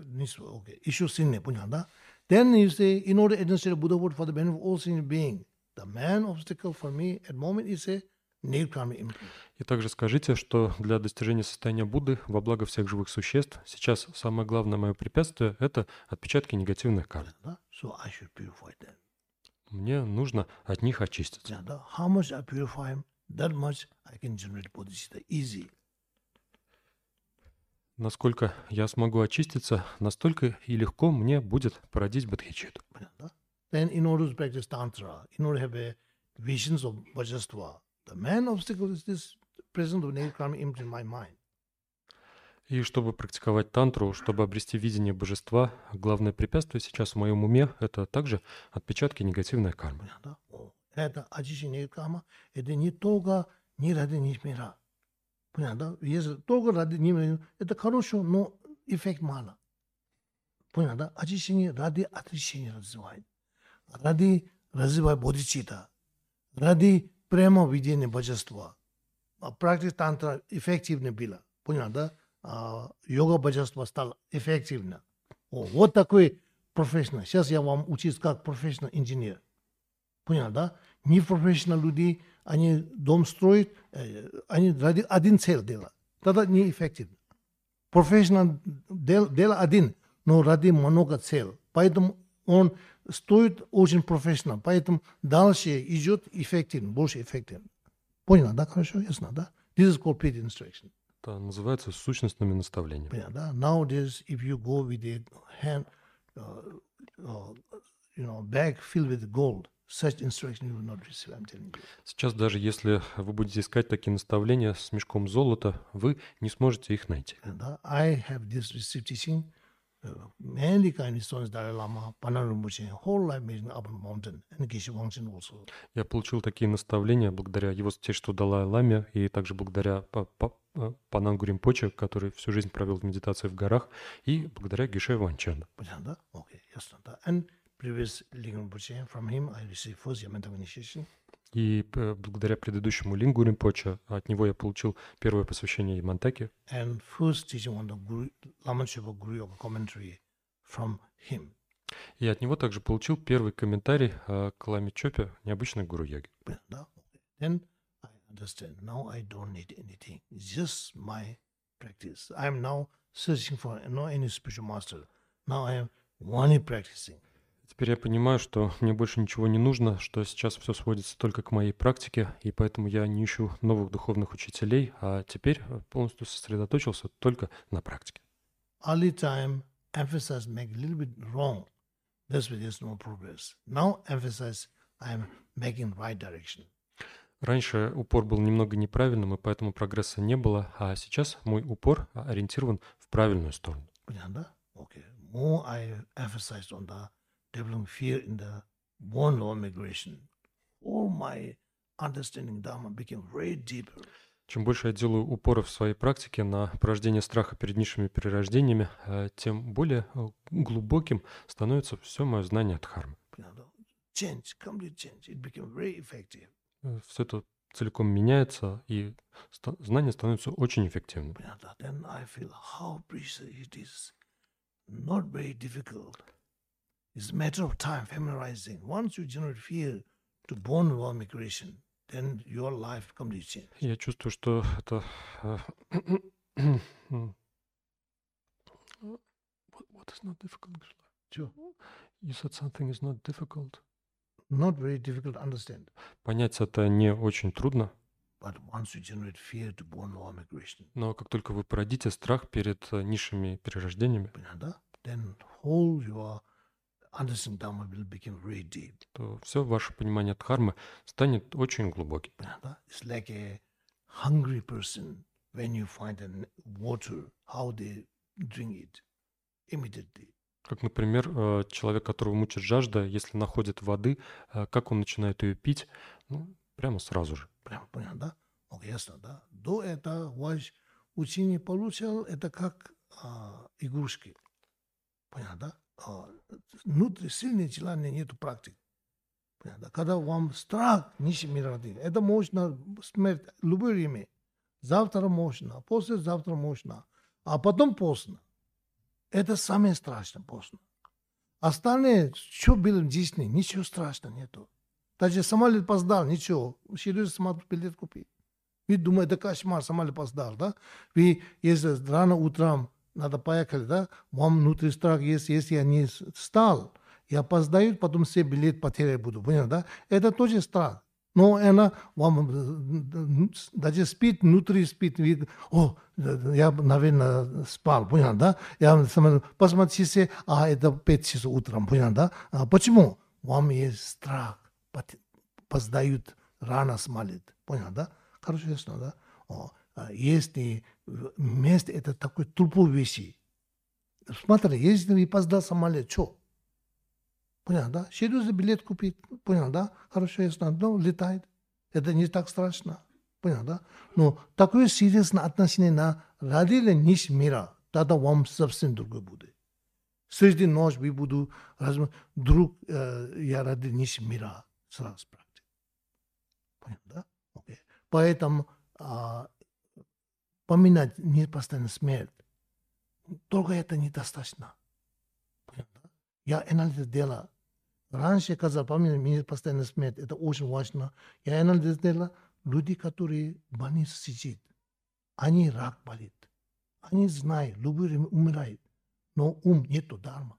Еще сильнее, понятно? Then you say, in order to administer Buddhahood for the benefit of all sentient beings, the main obstacle for me at the moment is a nirkama imprint. И также скажите, что для достижения состояния Будды во благо всех живых существ сейчас самое главное мое препятствие — это отпечатки негативных карм. Yeah, so I should purify them. Мне нужно от них очиститься. Yeah, how much I purify them, that much I can generate bodhicitta easy. Насколько я смогу очиститься, настолько и легко мне будет породить бодхичитту. Then in order to practice tantra, in order to have a visions of Vajrasattva, the main obstacle is this presence of nirkama imprint in my mind. И чтобы практиковать тантру, чтобы обрести видение божества, главное препятствие сейчас в моем уме — это также отпечатки негативной кармы. Это очищение ниркама, это не только не ради мира. Понятно? Если только ради мира, это хорошо, но эффект мало. Понятно? Очищение ради отречения развивает. Ради развивает бодхичитта. Ради прямо видения божества. Практика тантра эффективно была. Понятно? Йога божества стала эффективно. О, вот такой профессионал. Сейчас я вам учусь как профессионал инженер. Понятно, да? Не профессионал люди, они дом строят, они ради один цель делают. Тогда не эффективно. Профессионал дел, делает один, но ради много целей. Поэтому он стоит очень профессионал. Поэтому дальше идет эффективно, больше эффективно. Понял, да? Хорошо, ясно, да? This is called paid instruction. Это называется сущностными наставлениями. Понял, да? Nowadays, if you go with a hand, uh, uh, you know, bag filled with gold, such instruction you will not receive, I'm telling you. Сейчас даже если вы будете искать такие наставления с мешком золота, вы не сможете их найти. I have this received teaching, uh, many kind of stories, Dalai Lama, Panna Rinpoche, whole life mission up on mountain, and Geshe Wangchen also. Я получил такие наставления благодаря его святейшеству Далай-ламе и также благодаря Панангу Ринпоче, который всю жизнь провел в медитации в горах, и благодаря Геше Ванчану. Okay, yes, and previous Lingam Rinpoche, from him I received first Yamantaka initiation. И благодаря предыдущему Лингу Ринпоче от него я получил первое посвящение Ямантаки. And first teaching on the Guru, Laman Shepa Guru Yoga commentary from him. И от него также получил первый комментарий к Ламе Чопе, необычной гуру-йоги. Then I understand. Now I don't need anything. It's just my practice. I am now searching for no any spiritual master. Now I am only practicing. Теперь я понимаю, что мне больше ничего не нужно, что сейчас все сводится только к моей практике, и поэтому я не ищу новых духовных учителей, а теперь полностью сосредоточился только на практике. Early time emphasis make a little bit wrong. That's why there's no progress. Now emphasize I am making right direction. Раньше упор был немного неправильным, и поэтому прогресса не было, а сейчас мой упор ориентирован в правильную сторону. Okay. More I emphasized on the developing fear in the born law migration. All my understanding Dharma became very deeper. Чем больше я делаю упора в своей практике на порождение страха перед низшими перерождениями, тем более глубоким становится все мое знание Дхармы. Change, complete change. It became very effective. Все это целиком меняется, и знание становится очень эффективным. Then I feel how precious it is. Not very difficult. It's a matter of time, familiarizing. Once you generate fear to born law migration, then your life completely changes. Я чувствую, что это... What is not difficult? Sure. You said something is not difficult. Not very difficult to understand. Понять это не очень трудно. But once you generate fear to born law migration, но как только вы породите страх перед низшими перерождениями, then whole your understanding Dharma will become very deep. то все ваше понимание Дхармы станет очень глубоким. It's like a hungry person when you find a water, how they drink it immediately. Как, например, человек, которого мучит жажда, если находит воды, как он начинает ее пить, ну, прямо сразу же. Прямо, понятно, да? Ну, ясно, да? До этого ваш ученик получал это как а, игрушки. Понятно, да? А, внутри сильное желание, нету практики. Понятно, да? Когда вам страх низшего мира, это можно смерть любое время. Завтра можно, послезавтра можно, а потом поздно. Это самое страшное поздно. Остальное, что было в жизни, ничего страшного нету. Даже самолет опоздал, ничего. Серьезно, самолет билет купи. Вы думаете, это кошмар, самолет опоздал, да? Вы, если рано утром надо поехать, да? Вам внутри страх есть, если я не встал, и опоздают, потом все билет потерять буду, понял, да? Это тоже страх. Но она вам даже спит, внутри спит, видит, о, я, наверное, спал, понял, да? Я посмотрите, а это пять часов утром, понял, да? А почему? Вам есть страх, опоздают рано самолет, понял, да? Хорошо, ясно, да? О, если место это такой тупой вещи. Смотри, если вы опоздал самолет, что? Понял, да? Серьезно билет купить, понял, да? Хорошо, ясно, но летает. Это не так страшно, понял, да? Но такое серьезное отношение на родителей низ мира, тогда вам совсем другой будет. Среди ночи вы буду, друг, э, я ради низ мира сразу практик. Понял, да? Okay. Поэтому а, поминать не постоянно смерть. Только это недостаточно. Понял, да? Я анализ делал. Раньше казалось, помню, мне постоянно смерть, это очень важно. Я анализ делал, люди, которые в больнице сидят, они рак болит. Они знают, любой время умирает, но ум нету дарма.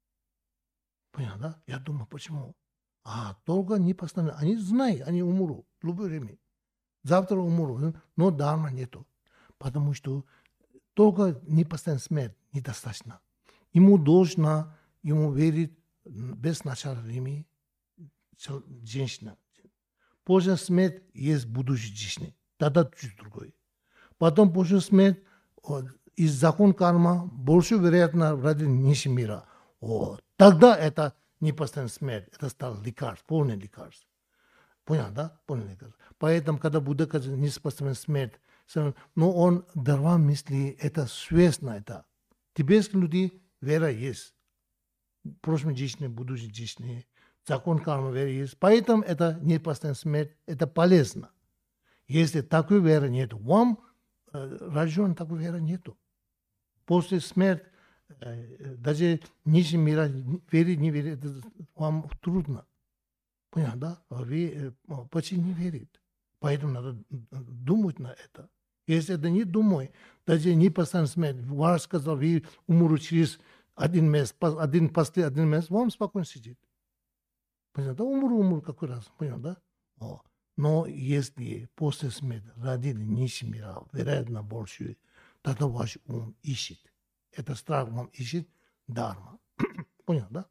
Понял, да? Я думаю, почему? А, только не постоянно. Они знают, они умрут в любое время. Завтра умрут, но дарма нету. Потому что только не постоянно смерть недостаточно. Ему должно, ему верить, без начала времени женщина. После смерти есть будущее жизни. Тогда чуть другое. Потом после смерти из закон карма больше вероятно ради низшего мира. О, тогда это не постоянная смерть. Это стало лекарство, полное лекарство. Понял, да? Полное лекарство. Поэтому, когда Будда сказал, не постоянная смерть, но он даровал мысли, это связано это. Тибетские люди вера есть. Прошлой жизни, будущей жизни, закон кармы веры есть. Поэтому это не постоянная смерть, это полезно. Если такой веры нет, вам э, рожден такой веры нету. После смерти э, даже низшего мира верить, не верить, это вам трудно. Понятно, да? Вы э, почти не верите. Поэтому надо думать на это. Если это не думай, даже не постоянная смерть, ваш сказал, вы умрете через один месяц, один после один месяц, вам спокойно сидит. Понятно? Умру, умру какой раз. Понятно, да? О. Но если после смерти родили низший мира, вероятно, больше, тогда ваш ум ищет. Это страх вам ищет дарма. Понятно, да?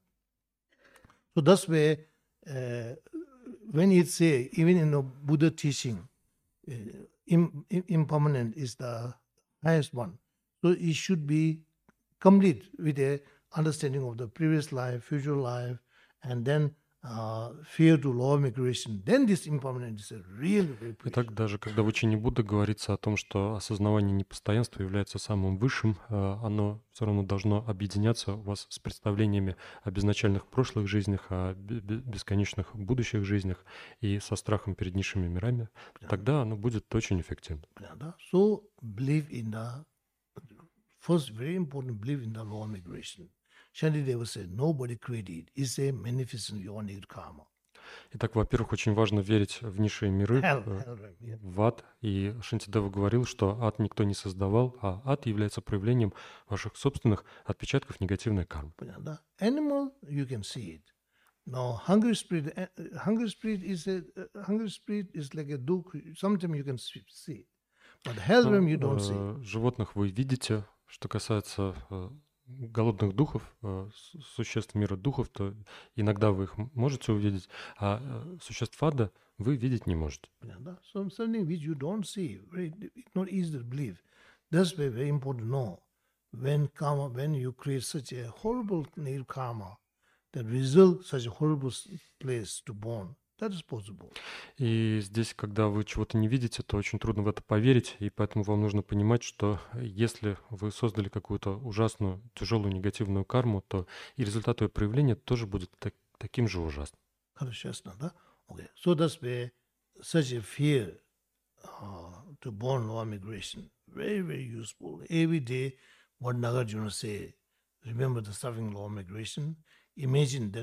So that's why uh, when it say, even in the Buddha teaching, uh, im, im, impermanent is the highest one. So it should be complete with a understanding of the previous life, future life, and then uh, fear to law of migration. Then this impermanence is a really very precious. Итак, даже когда в учении Будды говорится о том, что осознавание непостоянства является самым высшим, оно все равно должно объединяться у вас с представлениями о безначальных прошлых жизнях, о бесконечных будущих жизнях и со страхом перед низшими мирами, тогда оно будет очень эффективно. So believe in the first very important, believe in the law of migration. Shantideva said, nobody created. It's a manifestation of your negative karma. Итак, во-первых, очень важно верить в низшие миры, Hell, hell, yeah. в ад. И Шантидева говорил, что ад никто не создавал, а ад является проявлением ваших собственных отпечатков негативной кармы. Animal, you can see it. Now, hungry spirit, uh, hungry spirit is a uh, hungry spirit is like a duk. Sometimes you can see, but hell realm you don't see. Животных вы видите. Что касается голодных духов, существ мира духов, то иногда вы их можете увидеть, а существ ада вы видеть не можете. So something which you don't see, very not easy to believe. That's very, very important to know. When karma, when you create such a horrible negative karma, that result such a horrible place to born, that is possible. И здесь, когда вы чего-то не видите, то очень трудно в это поверить, и поэтому вам нужно понимать, что если вы создали какую-то ужасную, тяжелую негативную карму, то и результат ее проявления тоже будет так, таким же ужасным. Хорошо, да? Okay. So that's why such a fear uh, to born law migration, very, very useful. Every day, what Nagarjuna say, remember the suffering law migration. Imagine that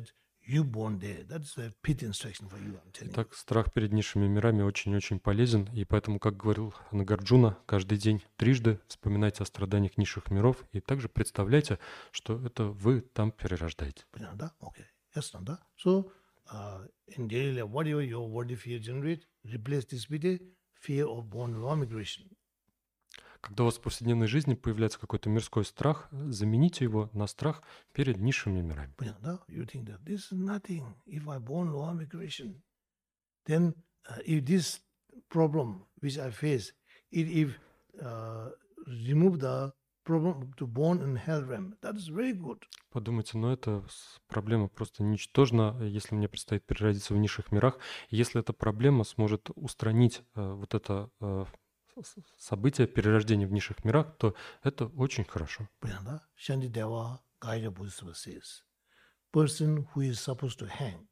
you born there. That's a pit instruction for you, I'm telling you. Итак, страх перед низшими мирами очень-очень полезен, и поэтому, как говорил Нагарджуна, каждый день трижды вспоминайте о страданиях низших миров и также представляйте, что это вы там перерождаете. Понятно, да? Okay. Yes, да? So, uh, in daily life, whatever your worldly fear generate, replace this with a fear of born law migration. Когда у вас в повседневной жизни появляется какой-то мирской страх, замените его на страх перед низшими мирами. Понятно, да? You think that this is nothing. If I born law migration, then uh, if this problem which I face, it, if uh, remove the problem to born in hell realm, that is very good. Подумайте, но эта с- проблема просто ничтожна, э, если мне предстоит переродиться в низших мирах. Если эта проблема сможет устранить э, вот это э, с- с- событие перерождения в низших мирах, то это очень хорошо. Понятно, да? Shantideva Gaira Bodhisattva says, person who is supposed to hang,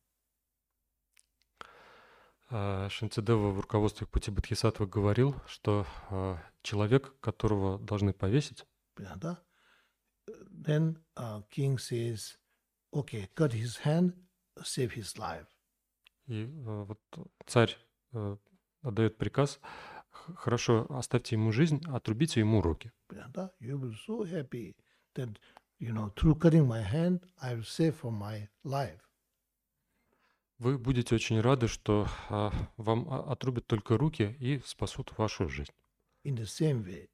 А, Шантидева в руководстве к пути Бодхисаттвы говорил, что а, человек, которого должны повесить, понятно, да? Then uh, king says, okay, cut his hand, save his life. и а, вот царь а, отдает приказ: «Х- хорошо, оставьте ему жизнь, отрубите ему руки». Понятно, да? You will be so happy that, you know, through cutting my hand, I will save for my life. Вы будете очень рады, что а, вам а- отрубят только руки и спасут вашу жизнь. In the same way,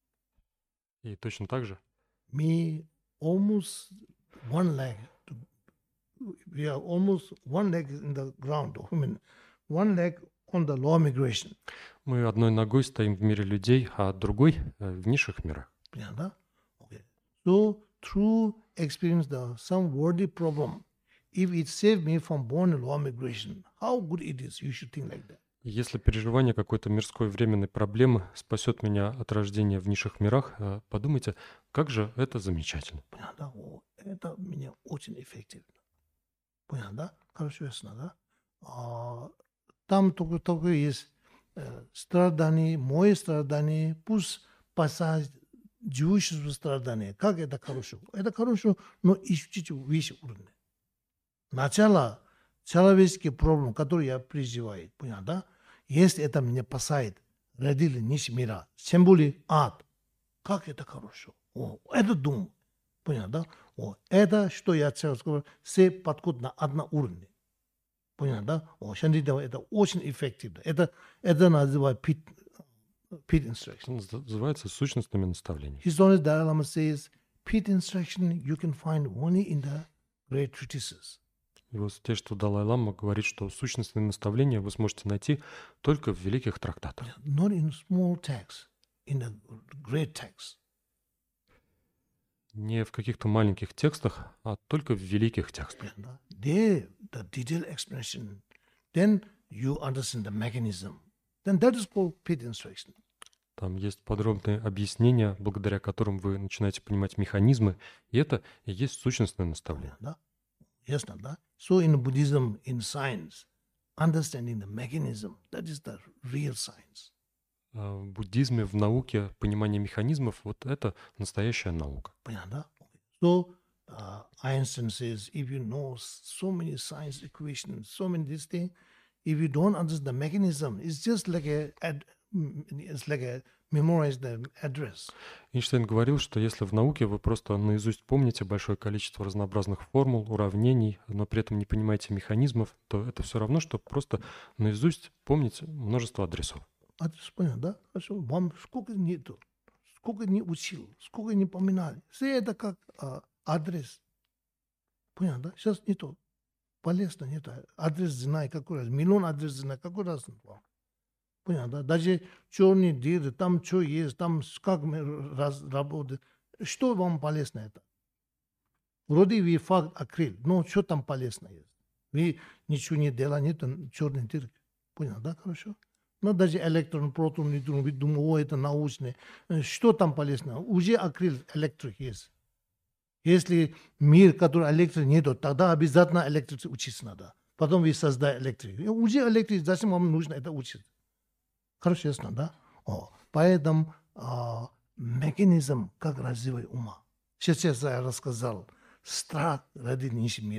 И точно так же me almost one leg, to, we are almost one leg in the ground, I mean, one leg on the law migration. мы одной ногой стоим в мире людей, а другой э, в низших мирах. Понятно, да? Okay. So through experience the some worldly problem, if it saved me from born in law migration, how good it is. You should think like that. И если переживание какой-то мирской временной проблемы спасет меня от рождения в низших мирах, э, подумайте, как же это замечательно. Понятно, да? О, это меня очень эффективно. Понятно, да? Хорошо ясно, да? А, там только, только есть э, страдания, мои страдания, пусть спасать живущих страдания. Как это хорошо? Это хорошо, но ищите выше уровня. Начало человеческий проблем, который я призываю, понятно, да? Если это меня спасает, родили низ мира, тем более ад, как это хорошо. О, это дум, понятно, да? О, это, что я хотел сказать, все подход на одном уровне. Понятно, да? О, Шантидева, это очень эффективно. Это, это называют pit, pit instruction. Это наз- называется сущностными наставлениями. His Holiness Dalai Lama says, pit instruction you can find only in the great treatises. Его святейшество Далай-лама говорит, что сущностные наставления вы сможете найти только в великих трактатах. Not in small text, in the great text. Не в каких-то маленьких текстах, а только в великих текстах. Yeah, there, the detailed explanation, then you understand the mechanism. Then that is called pit instruction. Там есть подробные объяснения, благодаря которым вы начинаете понимать механизмы, и это и есть сущностное наставление. Да? Ясно, да? So in Buddhism, in science, understanding the mechanism, that is the real science. А В буддизме, в науке, понимание механизмов, вот это настоящая наука. Понятно, да? So uh, Einstein says, if you know so many science equations, so many this thing, if you don't understand the mechanism, it's just like a, ad, it's like a memorize the address. Эйнштейн говорил, что если в науке вы просто наизусть помните большое количество разнообразных формул, уравнений, но при этом не понимаете механизмов, то это все равно, что просто наизусть помнить множество адресов. Адрес, понятно, да? Хорошо, вам сколько нету, сколько не учил, сколько не поминали. Все это как а, адрес. Понятно, да? Сейчас нету. Полезно нету. Адрес знай, какой раз. Миллион адрес знай, какой раз вам. Понятно, да? Даже черные дыры, там что есть, там как мы раз, работаем. Что вам полезно это? Вроде вы факт открыли, но что там полезно есть? Вы ничего не делаете, нет черной дырки. Понятно, да? Хорошо? Но даже электрон, протон, нейтрон, вы думаете, о, это научное. Что там полезно? Уже открыл электрик есть. Если мир, который электрик нету, тогда обязательно электрик учиться надо. Потом вы создаете электрик. Уже электрик, зачем вам нужно это учить? Хорошо, ясно, да? О, поэтому а, механизм, как развивать ума. Сейчас я рассказал, страх ради низшего мира.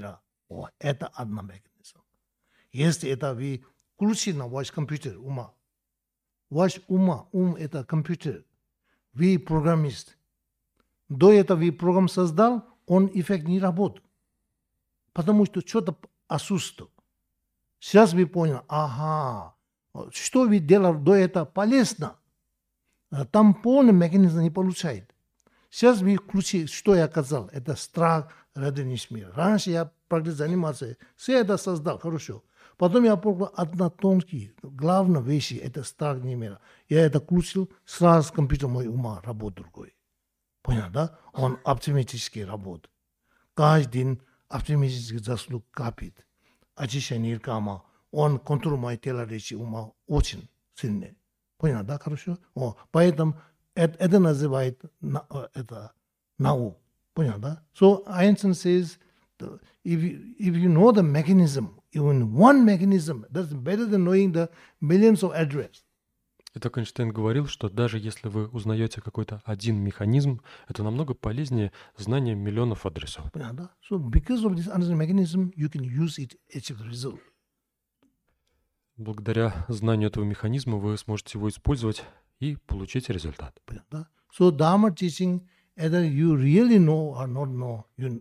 О, это одна механизм. Если это вы включили на ваш компьютер ума, ваш ума, ум это компьютер, вы программист. До этого вы программу создал, он эффект не работает. Потому что что-то отсутствует. Сейчас вы поняли, ага, что вы делали до этого полезно. Там полный механизм не получает. Сейчас вы включили, что я сказал, это страх, радость мира. Раньше я практически занимался, все это создал, хорошо. Потом я понял, одна тонкие, главная вещь, это страх не мира. Я это включил, сразу компьютер мой ума работает другой. Понял, да? Он оптимистически работает. Каждый день оптимистический заслуг капит. Очищение кама. Он контроль моего тела, речи, ума очень сильный. Понял, да, хорошо? О, поэтому это, это называют это наука. Понял, да? So Einstein says, if you, if you know the mechanism, even one mechanism, that's better than knowing the millions of address. Итак, Эйнштейн говорил, что даже если вы узнаете какой-то один механизм, это намного полезнее знания миллионов адресов. Понял, да? So because of this understanding mechanism, you can use it to achieve the result. Благодаря знанию этого механизма вы сможете его использовать и получить результат. Понял, да? So Dharma teaching, either you really know or not know, you,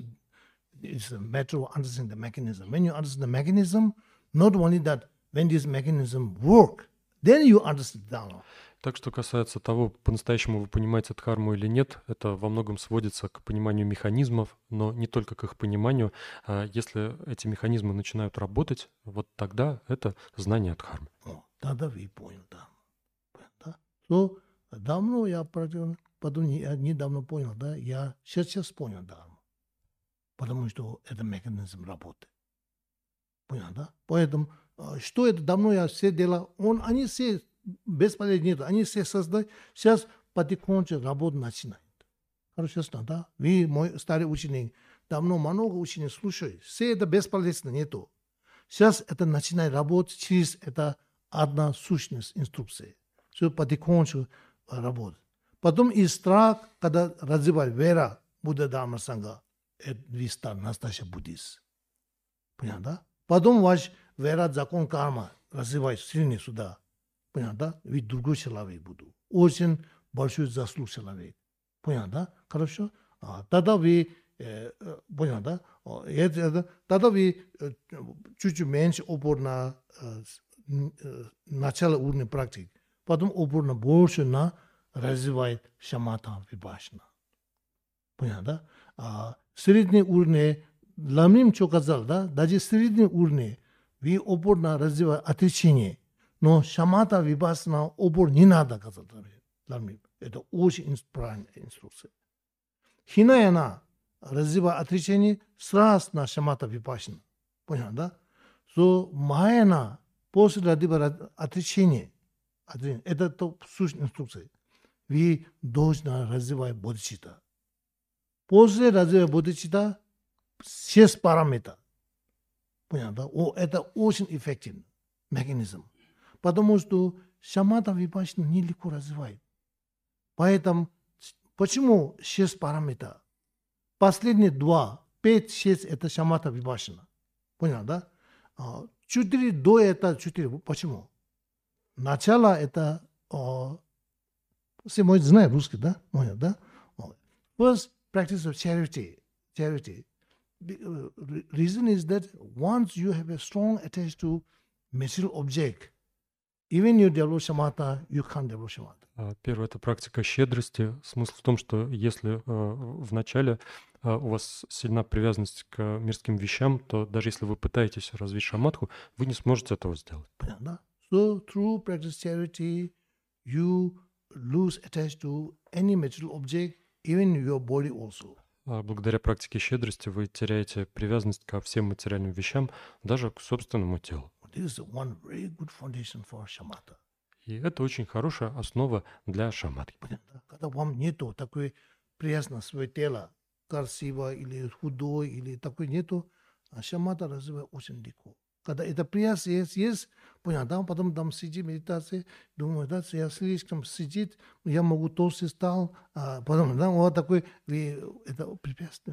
it's a matter of understanding the mechanism. When you understand the mechanism, not only that, when this mechanism work, then you understand Dharma. Так что касается того, по-настоящему вы понимаете дхарму или нет, это во многом сводится к пониманию механизмов, но не только к их пониманию. А если эти механизмы начинают работать, вот тогда это знание дхармы. О, тогда вы понял Дharma. Понял, да? So, давно я потом я недавно понял, да, я сейчас понял Дharma. Потому что это механизм работы. Понял, да? Поэтому, что это давно я все делал, он, они все бесполезно нет, они все создают, сейчас потихоньку работу начинают. Хорошо, да? Вы, мой старый ученик, давно много учеников слушают, все это бесполезно нету. Сейчас это начинает работать через это одна сущность инструкции. Все потихоньку работает. Потом и страх, когда развивает вера, Будда Дхарма Санга, это вы стали настоящий буддист. Понятно, да? Потом ваш вера, закон карма развивает сильнее сюда. Понятно, да? Вы другой человек буду. Очень большой заслуг человек. Понятно, да? Хорошо? А, тогда вы, э, понятно, да? А, это, тогда вы э, чуть-чуть меньше упор на э, э, начало уровня практики. Потом упор на больше на развивает шамата випашна. Понятно, да? А, средний уровень, Ламим что сказал, да? Даже средний уровень, вы упор на развивает отречение. Но шамата випасана упор не надо, сказал Ламим. Это очень правильная инструкция. Хинаяна развивает отречение сразу на шамата випасана. Понятно, да? So, Маяна после развивает отречения. Это то суть инструкции. Вы должны развивать бодхичитта. После развития бодхичитта шесть параметров. Понятно, да? О, это очень эффективный механизм. Потому что шамата випашна нелегко развивает. Поэтому, почему шесть параметров? Последние два, пять, шесть это шамата випашна. Понятно, да? Четыре до это четыре. Почему? Начало это, о, все мы знаем русский, да? Понятно, да? First, practice of charity. Charity. The reason is that once you have a strong attachment to material object, even you develop shamatha, you can't develop shamatha. Первое — это практика щедрости. Смысл в том, что если э, в начале э, у вас сильна привязанность к мирским вещам, то даже если вы пытаетесь развить шаматху, вы не сможете этого сделать. Понятно? So through practice charity, you lose attached to any material object, even your body also. А благодаря практике щедрости вы теряете привязанность ко всем материальным вещам, даже к собственному телу. This is one very good foundation for shamatha. И это очень хорошая основа для шаматхи. Понятно? Когда вам нету такой приятно свое тело, красиво или худой, или такой нету, а шаматха развивает очень легко. Когда это приятно есть, есть, понятно, потом там сидит медитация, думаю, да, я слишком сидит, я могу толстый стал, а потом, да, вот такой, это препятствие.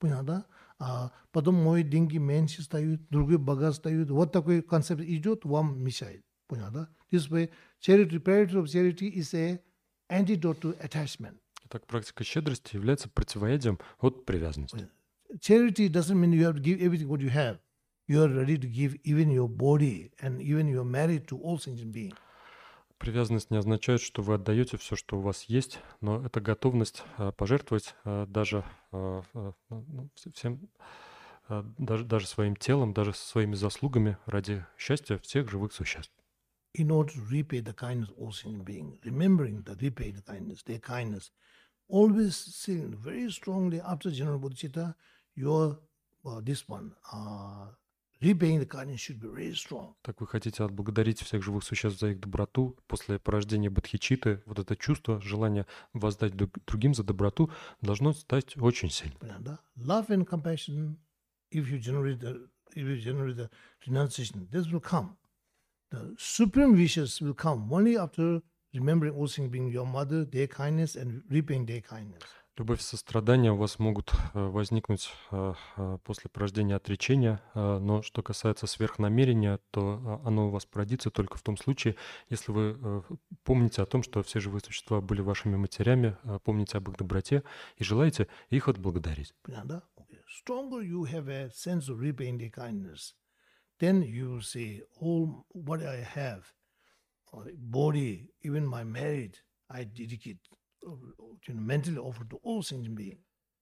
Понял, да? А потом мои деньги меньше стают, другие богат стают. Вот такой концепт идет, вам мешает. Понял, да? This way, charity, practice of charity is a antidote to attachment. Итак, практика щедрости является противоядием от привязанности. Charity doesn't mean you have to give everything what you have. You are ready to give even your body and even your marriage to all sentient beings. Привязанность не означает, что вы отдаете все, что у вас есть, но это готовность а, пожертвовать а, даже а, а, ну, всем, а, даже, даже своим телом, даже своими заслугами ради счастья всех живых существ. In order to repay the kindness of all sentient beings, remembering that repay the kindness, their kindness, always saying very strongly after general bodhicitta, your uh, this one, uh, repaying the kindness should be very strong. Так вы хотите отблагодарить всех живых существ за их доброту после порождения бодхичитты, вот это чувство, желание воздать друг- другим за доброту должно стать очень сильным. But, uh, love and compassion, if you generate the if you generate the renunciation, this will come. The supreme wishes will come only after remembering all things being your mother, their kindness, and repaying their kindness. Любовь и сострадание у вас могут э, возникнуть э, э, после порождения отречения, э, но что касается сверхнамерения, то э, оно у вас породится только в том случае, если вы э, помните о том, что все живые существа были вашими матерями, э, помните об их доброте и желаете их отблагодарить. Prananda? Okay. Stronger you have a sense of repaying their kindness, then you will say, all what I have, uh, body, even my marriage, I dedicate, uh, you know, mentally offer to all sentient beings.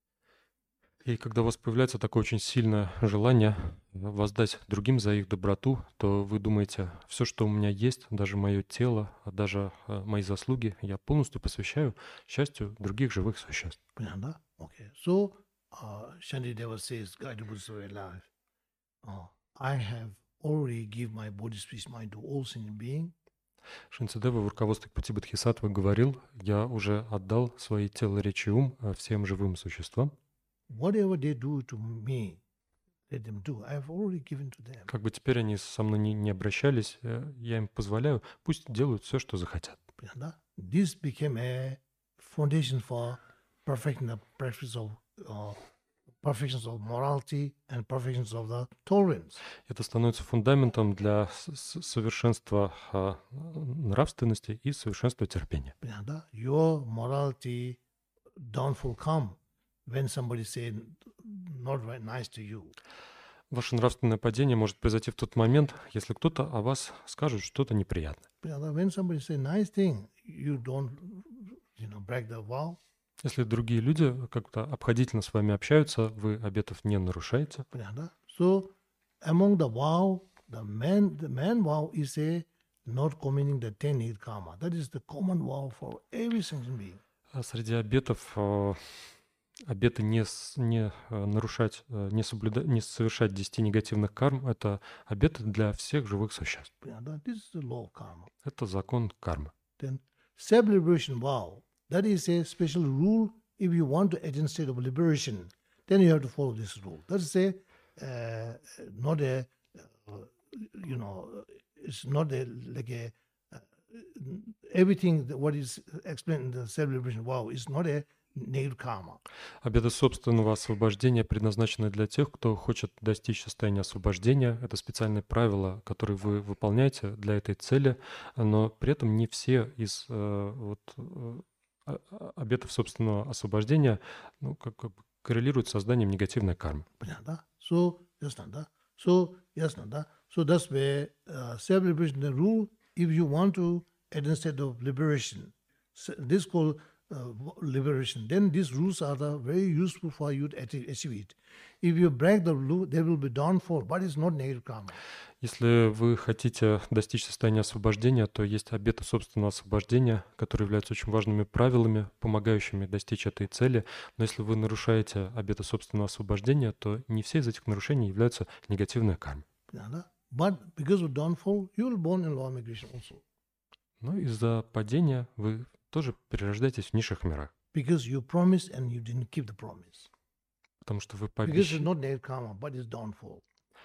И когда у вас появляется такое очень сильное желание воздать другим за их доброту, то вы думаете, все, что у меня есть, даже мое тело, а даже э, мои заслуги, я полностью посвящаю счастью других живых существ. Prananda? Okay. So, uh, Shantideva says, guided Buddha alive, uh, I have already give my body, speech, mind to all sentient beings. Шантидева в руководстве к пути Бодхисаттвы говорил, я уже отдал свои тело, речь и ум э, всем живым существам. Whatever they do to me, let them do. I have already given to them. Как бы теперь они со мной не, не обращались, э, я им позволяю, пусть делают все, что захотят. Prananda? This became a foundation for perfecting the practice of uh, perfections of morality and perfections of the tolerance. Это становится фундаментом для с- с- совершенства а, нравственности и совершенства терпения. Prananda? Your morality downfall come when somebody say not very nice to you. Ваше нравственное падение может произойти в тот момент, если кто-то о вас скажет что-то неприятное. Prananda? When somebody say nice thing, you don't, you know, break the vow. Если другие люди как-то обходительно с вами общаются, вы обетов не нарушаете. Prananda? So among the vow, the man, the man vow is a not committing the ten need karma. That is the common vow for every sentient being. А среди обетов э, обеты не, с- не э, нарушать, э, не, соблюда- не совершать десяти негативных карм — это обеты для всех живых существ. Prananda? This is the law of karma. Это закон кармы. Then self-liberation vow, that is a special rule. If you want to attain state of liberation, then you have to follow this rule. That is a uh, not a uh, you know it's not a like a uh, everything that what is explained in the self-liberation vow is not a negative karma. Обеты собственного освобождения предназначены для тех, кто хочет достичь состояния освобождения. Это специальные правила, которые вы выполняете для этой цели, но при этом не все из э, вот, э, а- а- обетов собственного освобождения ну, как, как бы коррелируют с созданием негативной кармы. Prananda. So yes, Nanda. So yes, Nanda. So that's where uh, self-liberation the rule. If you want to attain state of liberation, so this called uh, liberation. Then these rules are the very useful for you to atti- achieve it. If you break the rule, there will be downfall, but it's not negative karma. Если вы хотите достичь состояния освобождения, то есть обеты собственного освобождения, которые являются очень важными правилами, помогающими достичь этой цели. Но если вы нарушаете обеты собственного освобождения, то не все из этих нарушений являются негативной кармой. Prananda. But because of downfall, you will born in law migration also. Но из-за падения вы тоже перерождаетесь в низших мирах, Because you promised and you didn't keep the promise. потому что вы, Because it's пообещ- not negative karma, but it's downfall.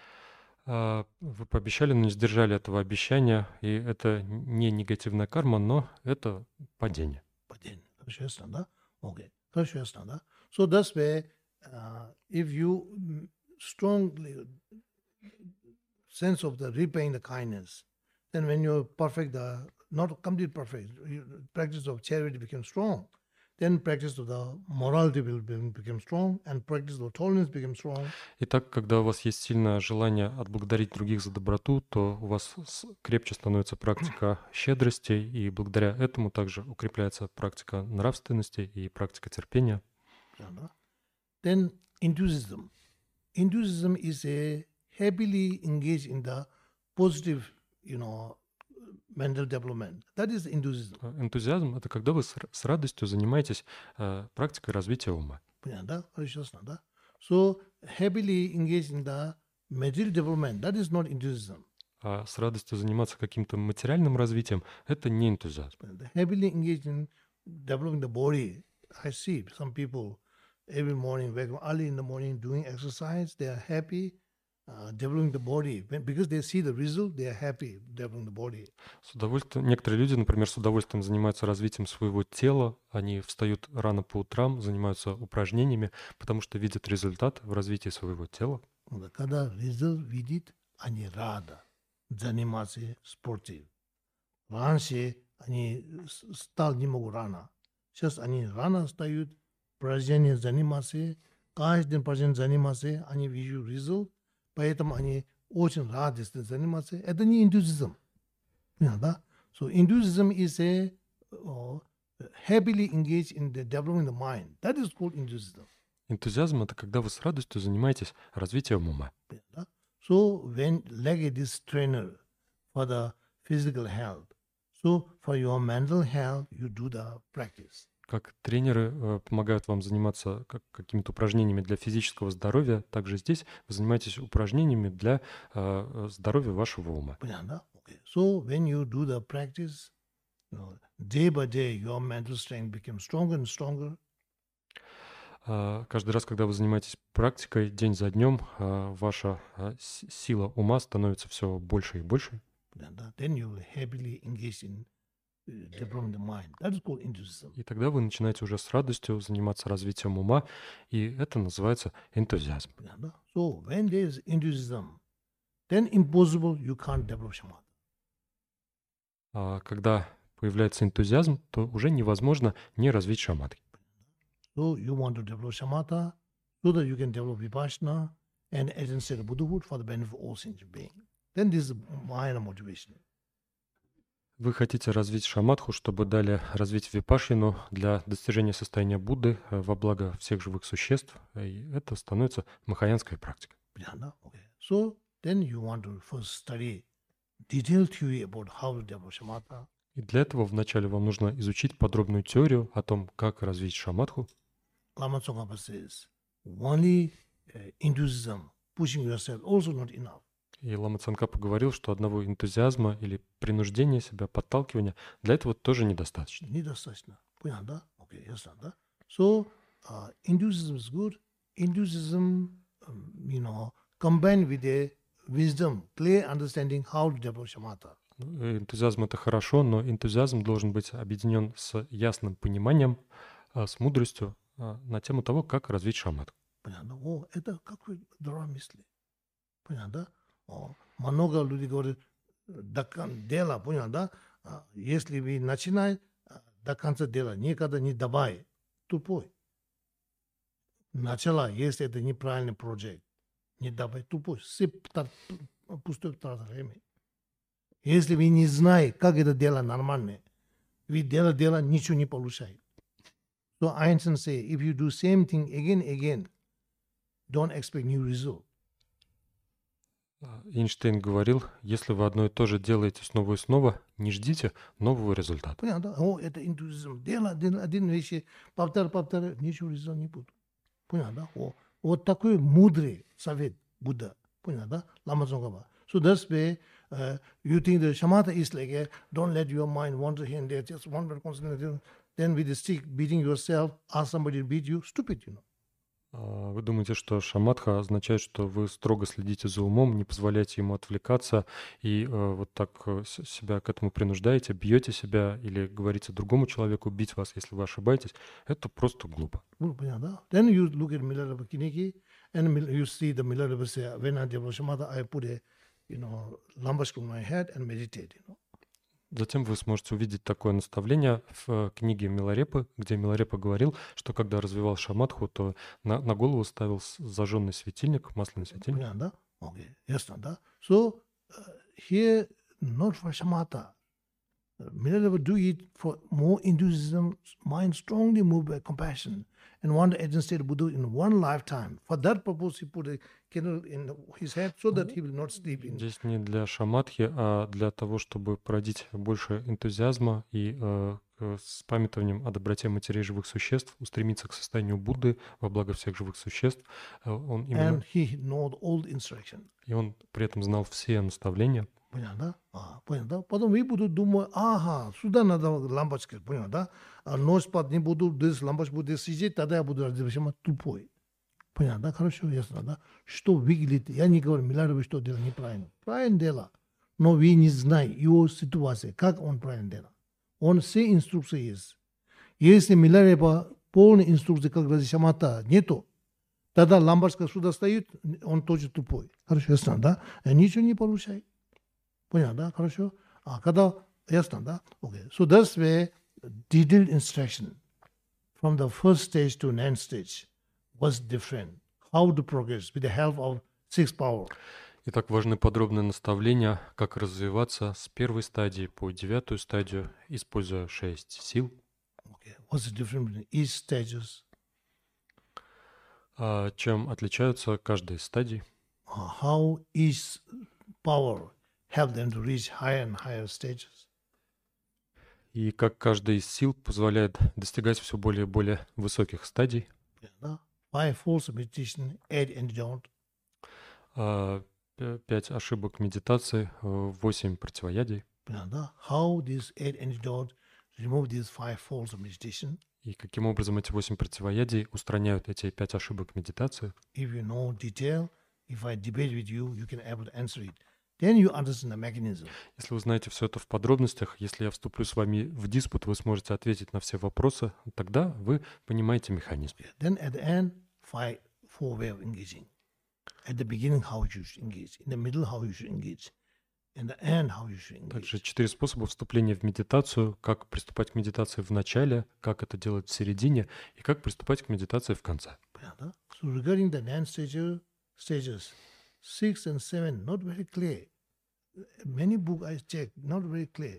а, вы пообещали, но не сдержали этого обещания, и это не негативная карма, но это падение. But then, Krishna, okay. Krishna. So that's where uh, if you mm, strongly sense of the repaying the kindness, then when you perfect the not complete perfect, you, practice of charity becomes strong. Then practice of the morality will be, become strong, and practice of tolerance becomes strong. Итак, когда у вас есть сильное желание отблагодарить других за доброту, то у вас с- крепче становится практика щедрости, и благодаря этому также укрепляется практика нравственности и практика терпения. Yeah. Then enthusiasm. Enthusiasm is a happily engaged in the positive, you know, mental development. That is enthusiasm. А Энтузиазм — это когда вы с р- с радостью занимаетесь э, практикой развития ума. Yeah, да, consciousness, да. So happily engaged in the material development. That is not enthusiasm. А с радостью заниматься каким-то материальным развитием — это не энтузиазм. The happily engaged in developing the body. I see some people every morning, wake up early in the morning, doing exercise. They are happy uh, developing the body. When, because they see the result, they are happy developing the body. С удовольствием, некоторые люди, например, с удовольствием занимаются развитием своего тела, они встают рано по утрам, занимаются упражнениями, потому что видят результат в развитии своего тела. Вот когда result видит, они рады заниматься спортом. Раньше они с- стали не могут рано. Сейчас они рано встают, упражнения заниматься, каждый день упражнения заниматься, они видят результат, поэтому они очень рады заниматься. Это не энтузиазм. Понятно, да? So enthusiasm is a uh, happily engaged in the developing the mind. That is called enthusiasm. Энтузиазм — это когда вы с радостью занимаетесь развитием ума. Да? So when like this trainer for the physical health, so for your mental health, you do the practice. Как тренеры э, помогают вам заниматься как- какими-то упражнениями для физического здоровья, также здесь вы занимаетесь упражнениями для э, э, здоровья вашего ума. Понятно? Okay. So when you do the practice, you know, day by day, your mental strength becomes stronger and stronger. А, Каждый раз, когда вы занимаетесь практикой, день за днем, а, ваша а, с- сила ума становится все больше и больше. Понятно? Then you will happily engage in uh, developing the mind. That is called enthusiasm. И тогда вы начинаете уже с радостью заниматься развитием ума, и это называется энтузиазм. Понятно? So when there is enthusiasm, then impossible you can't develop samadhi. А когда появляется энтузиазм, то уже невозможно не развить шаматхи. So you want to develop samatha so that you can develop vipassana and attain state of Buddhahood for the benefit of all sentient beings. Then this is minor motivation. Вы хотите развить шаматху, чтобы далее развить випашину для достижения состояния Будды э, во благо всех живых существ, и это становится махаянской практикой. Jnana, okay. So then you want to first study detailed theory about how to develop samatha. И для этого вначале вам нужно изучить подробную теорию о том, как развить шаматху. Lama Tsongkhapa says, only uh, enthusiasm, pushing yourself, also not enough. И Лама Цанкапа говорил, что одного энтузиазма или принуждения себя, подталкивания, для этого тоже недостаточно. Nidasashna. Puyanda. Okay, yes, да. So uh, enthusiasm is good. Enthusiasm, um, you know, combined with a wisdom, clear understanding how to develop shamatha. Ну, Энтузиазм — это хорошо, но энтузиазм должен быть объединен с ясным пониманием, а, с мудростью а, на тему того, как развить шаматху. Понятно? О, это какой драма мысли. Понятно? О, много людей говорят, до кон- дела, понятно? А, если вы начинаете, а, до конца дела никогда не давай, тупой. Начало, если это неправильный проект, не давай, тупой. Все тар- пустое трата время. Если вы не знаете, как это дело нормально, вы дело дело ничего не получаете. So Einstein say, if you do same thing again again, don't expect new result. А, Эйнштейн говорил, если вы одно и то же делаете снова и снова, не ждите нового результата. Понятно? О, это энтузиазм. Дело один, один вещи, повтор, повтор, ничего результата не будет. Понятно? О, вот такой мудрый совет Будда. Понятно? Лама Цонкапа. So that's why uh, you think the shamatha is like a, don't let your mind wander here and there, just one word concentrate. Then with the stick beating yourself, ask somebody to beat you, stupid, you know. А, Вы думаете, что шаматха означает, что вы строго следите за умом, не позволяете ему отвлекаться и э, вот так э, с- себя к этому принуждаете, бьете себя или говорите другому человеку бить вас, если вы ошибаетесь? Это просто глупо. Well, yeah, then you look at Milarepa Kiniki, and mil- you see the Milarepa say, when I develop Shamatha, I put a, you know, lambashka on my head and meditate, you know. Затем вы сможете увидеть такое наставление в э, книге Миларепы, где Миларепа говорил, что когда развивал шаматху, то на, на голову ставил с- зажженный светильник, масляный светильник. Punyanda, okay, yes, Nanda. So uh, here, not for Shamatha. Uh, Milarepa do it for more enthusiasm, mind strongly moved by compassion, and want to attain state Buddha in one lifetime. For that purpose, he put a candle in his head so that he will not sleep in. Здесь не для шаматхи, а для того, чтобы породить больше энтузиазма и э, э, с памятованием о доброте матерей живых существ устремиться к состоянию Будды во благо всех живых существ. Э, Он именно, And he know all the instruction. и он при этом знал все наставления. Понятно? А, понятно? Потом я буду думать, ага, сюда надо лампочки, понятно? А нос под не буду, здесь лампочку буду сидеть, тогда я буду разрешать тупой. Понятно? Хорошо, ясно, да? Что выглядит, я не говорю, Миларева, что дело неправильно. Правильно дело. Но вы не знаете его ситуации, как он правильно делал. Он все инструкции есть. Если Миларева полной инструкции, как разрешать шамата, нету, тогда лампочка сюда стоит, он тоже тупой. Хорошо, ясно, да? Ничего не получает. Понятно, да? Хорошо? А когда... Ясно, да? Okay. So that's where detailed instruction from the first stage to ninth stage was different. How to progress with the help of six power. Итак, важны подробные наставления, как развиваться с первой стадии по девятую стадию, используя шесть сил. Okay. What's the difference between each stages? А чем отличаются каждая из стадий? Uh, how each power help them to reach higher and higher stages. И как каждая из сил позволяет достигать все более и более высоких стадий. Yeah, five folds of meditation, eight antidote. А, п- Пять ошибок медитации, э, восемь противоядий. Yeah, how these eight antidote remove these five folds of meditation. И каким образом эти восемь противоядий устраняют эти пять ошибок медитации. If you know detail, if I debate with you, you can able to answer it. Then you understand the mechanism. Если вы знаете все это в подробностях, если я вступлю с вами в диспут, вы сможете ответить на все вопросы, тогда вы понимаете механизм. Yeah. Then at the end, five, four way of engaging. At the beginning, how you should engage. In the middle, how you should engage. In the end, how you should engage. Также четыре способа вступления в медитацию, как приступать к медитации в начале, как это делать в середине и как приступать к медитации в конце. Yeah. So regarding the nine stages, stages, six and seven, not very clear. Many books I checked, not very clear.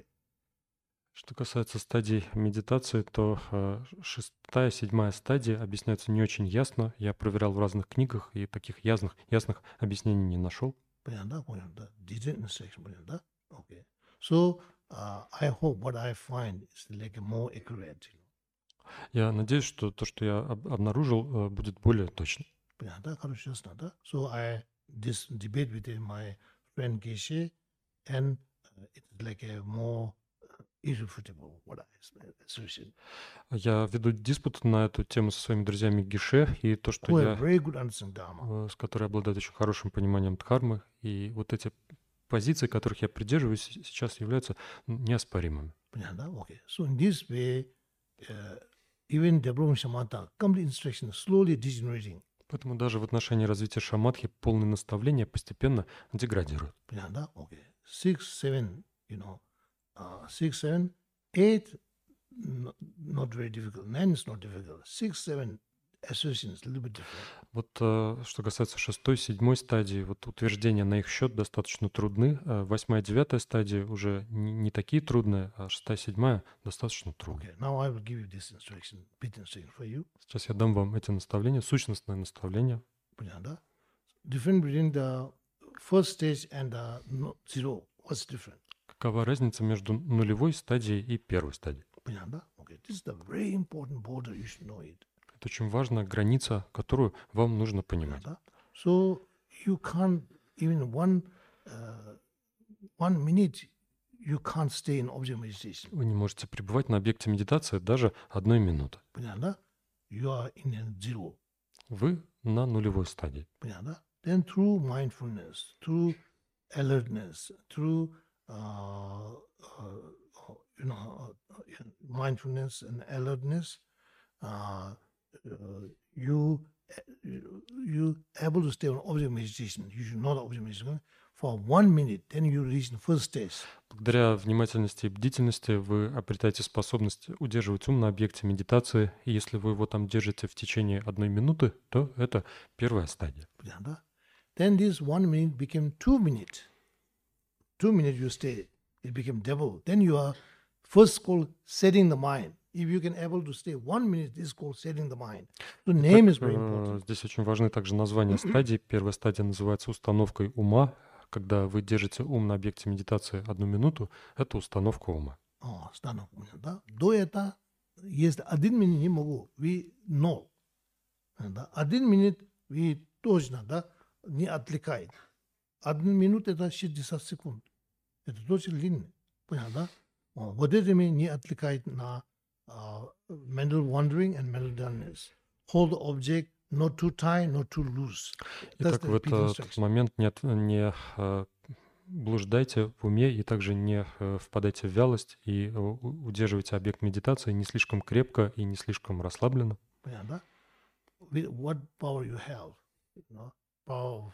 Что касается стадий медитации, то э, шестая, седьмая стадия объясняются не очень ясно. Я проверял в разных книгах и таких ясных, ясных объяснений не нашел. Понятно, понятно. Detailed instruction, понятно. Okay. So uh, I hope what I find is like more accurate. You know. Я надеюсь, что то, что я об- обнаружил, э, будет более точным. Понятно, хорошо, ясно, да? So I this debate with my friend Geshe, and uh, it's like a more uh, irrefutable what I assertion. Я веду диспут на эту тему со своими друзьями Гише, и то, что Who я, have very good understanding Dharma. э, с которой обладают очень хорошим пониманием дхармы, и вот эти позиции, которых я придерживаюсь, с- сейчас являются неоспоримыми. Понятно, okay. So in this way, uh, even developing shamatha, complete instruction, slowly degenerating. Поэтому даже в отношении развития шаматхи полное наставление постепенно деградирует. Понятно, okay. Six, seven, you know, uh, six, seven, eight, not, not very difficult. Nine is not difficult. Six, seven, assertions, a little bit different. Вот э, что касается шестой, седьмой стадии, вот утверждения на их счет достаточно трудны. Э, Восьмая, девятая стадии уже не, не такие трудные, а шестая, седьмая достаточно трудные. Okay, now I will give you this instruction, bit instruction for you. Сейчас я дам вам эти наставления, сущностное наставление. Понятно? Difference between the first stage and the no- zero. What's different? Какова разница между нулевой стадией и первой стадией? Понятно? Okay, this is the very important border. You should know it. Это очень важная граница, которую вам нужно понимать. Понятно? So you can't even one uh, one minute you can't stay in object meditation. Вы не можете пребывать на объекте медитации даже одной минуты. Понятно? You are in a zero. Вы на нулевой стадии. Понятно? Then through mindfulness, through alertness, through uh, uh, you know uh, mindfulness and alertness, uh, uh, you you you able to stay on object meditation. You should know the object meditation for one minute. Then you reach the first stage. Благодаря внимательности и бдительности вы обретаете способность удерживать ум на объекте медитации. И если вы его там держите в течение одной минуты, то это первая стадия. Понятно? Then this one minute became two minutes. Two minutes you stay, it became double. Then you are first called setting the mind. If you can able to stay one minute, this is called setting the mind. So name is Так, very э, important. здесь очень важны также названия стадий. Первая стадия называется установкой ума. Когда вы держите ум на объекте медитации одну минуту, это установка ума. О, станок у меня, да? До этого, если один минут не могу, вы ноль. Да? Один минут вы точно, да, не отвлекает. Одну минуту это шестьдесят секунд. Это очень длинно. Понятно, да? О, вот это меня не отвлекает на uh, mental wandering and mental dullness. Hold the object, not too tight, not too loose. That's Итак, the в repeat этот instruction. момент не, от- не э, блуждайте в уме и также не э, впадайте в вялость и э, у- удерживайте объект медитации не слишком крепко и не слишком расслабленно. Понятно, да? With what power you have, you know, power of,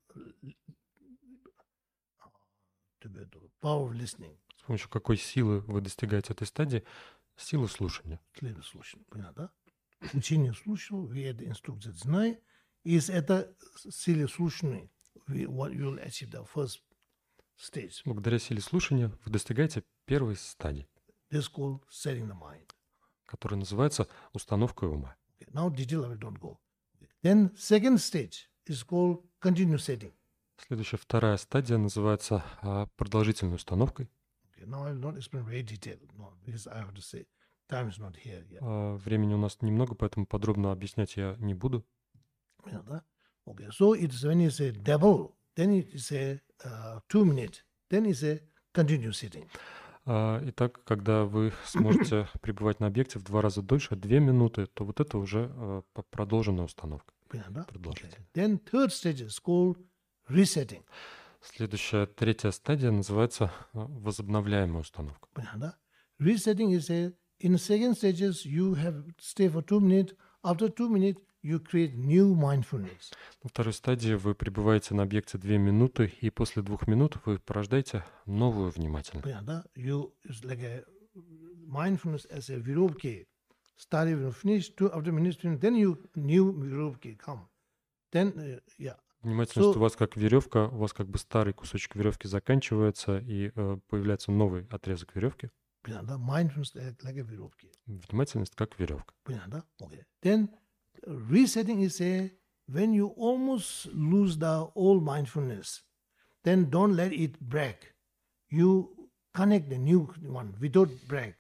uh, to be able- power of listening. С помощью какой силы вы достигаете этой стадии? Силы слушания. Следует слушать. Понятно, да? Учение слушал, вы это инструкция знаете. Из это силы слушания, we- what you will achieve the first stage. Благодаря силе слушания вы достигаете первой стадии, This is called setting the mind. которая называется установкой ума. Okay, now detail level don't go. Then second stage is called continuous setting. Следующая, вторая стадия называется а, продолжительной установкой. Okay, now I will not explain very detailed, no, because I have to say time is not here yet. А, Времени у нас немного, поэтому подробно объяснять я не буду. Yeah, да? Okay, so it's when you say double, then it is a uh, two minute, then it's a continuous sitting. А, Итак, когда вы сможете пребывать на объекте в два раза дольше, две минуты, то вот это уже а, по- продолженная установка. Yeah, да? Okay. Продолжительная. Then third stage is called resetting. Следующая, третья стадия называется а, возобновляемая установка. Yeah, да? Resetting is a in second stages you have stay for two minutes. After two minutes you create new mindfulness. На второй стадии вы пребываете на объекте две минуты, и после двух минут вы порождаете новую внимательность. Yeah, да? You it's like a mindfulness as a virupki. Started when finish two after minutes then you new virupki come. Then uh, yeah. Внимательность So- у вас как веревка, у вас как бы старый кусочек веревки заканчивается, и э, появляется новый отрезок веревки. Yeah, да? Mindfulness like like a virupki. Внимательность как веревка. Понятно? Okay. Then uh, resetting is a when you almost lose the old mindfulness, then don't let it break. You connect the new one without break.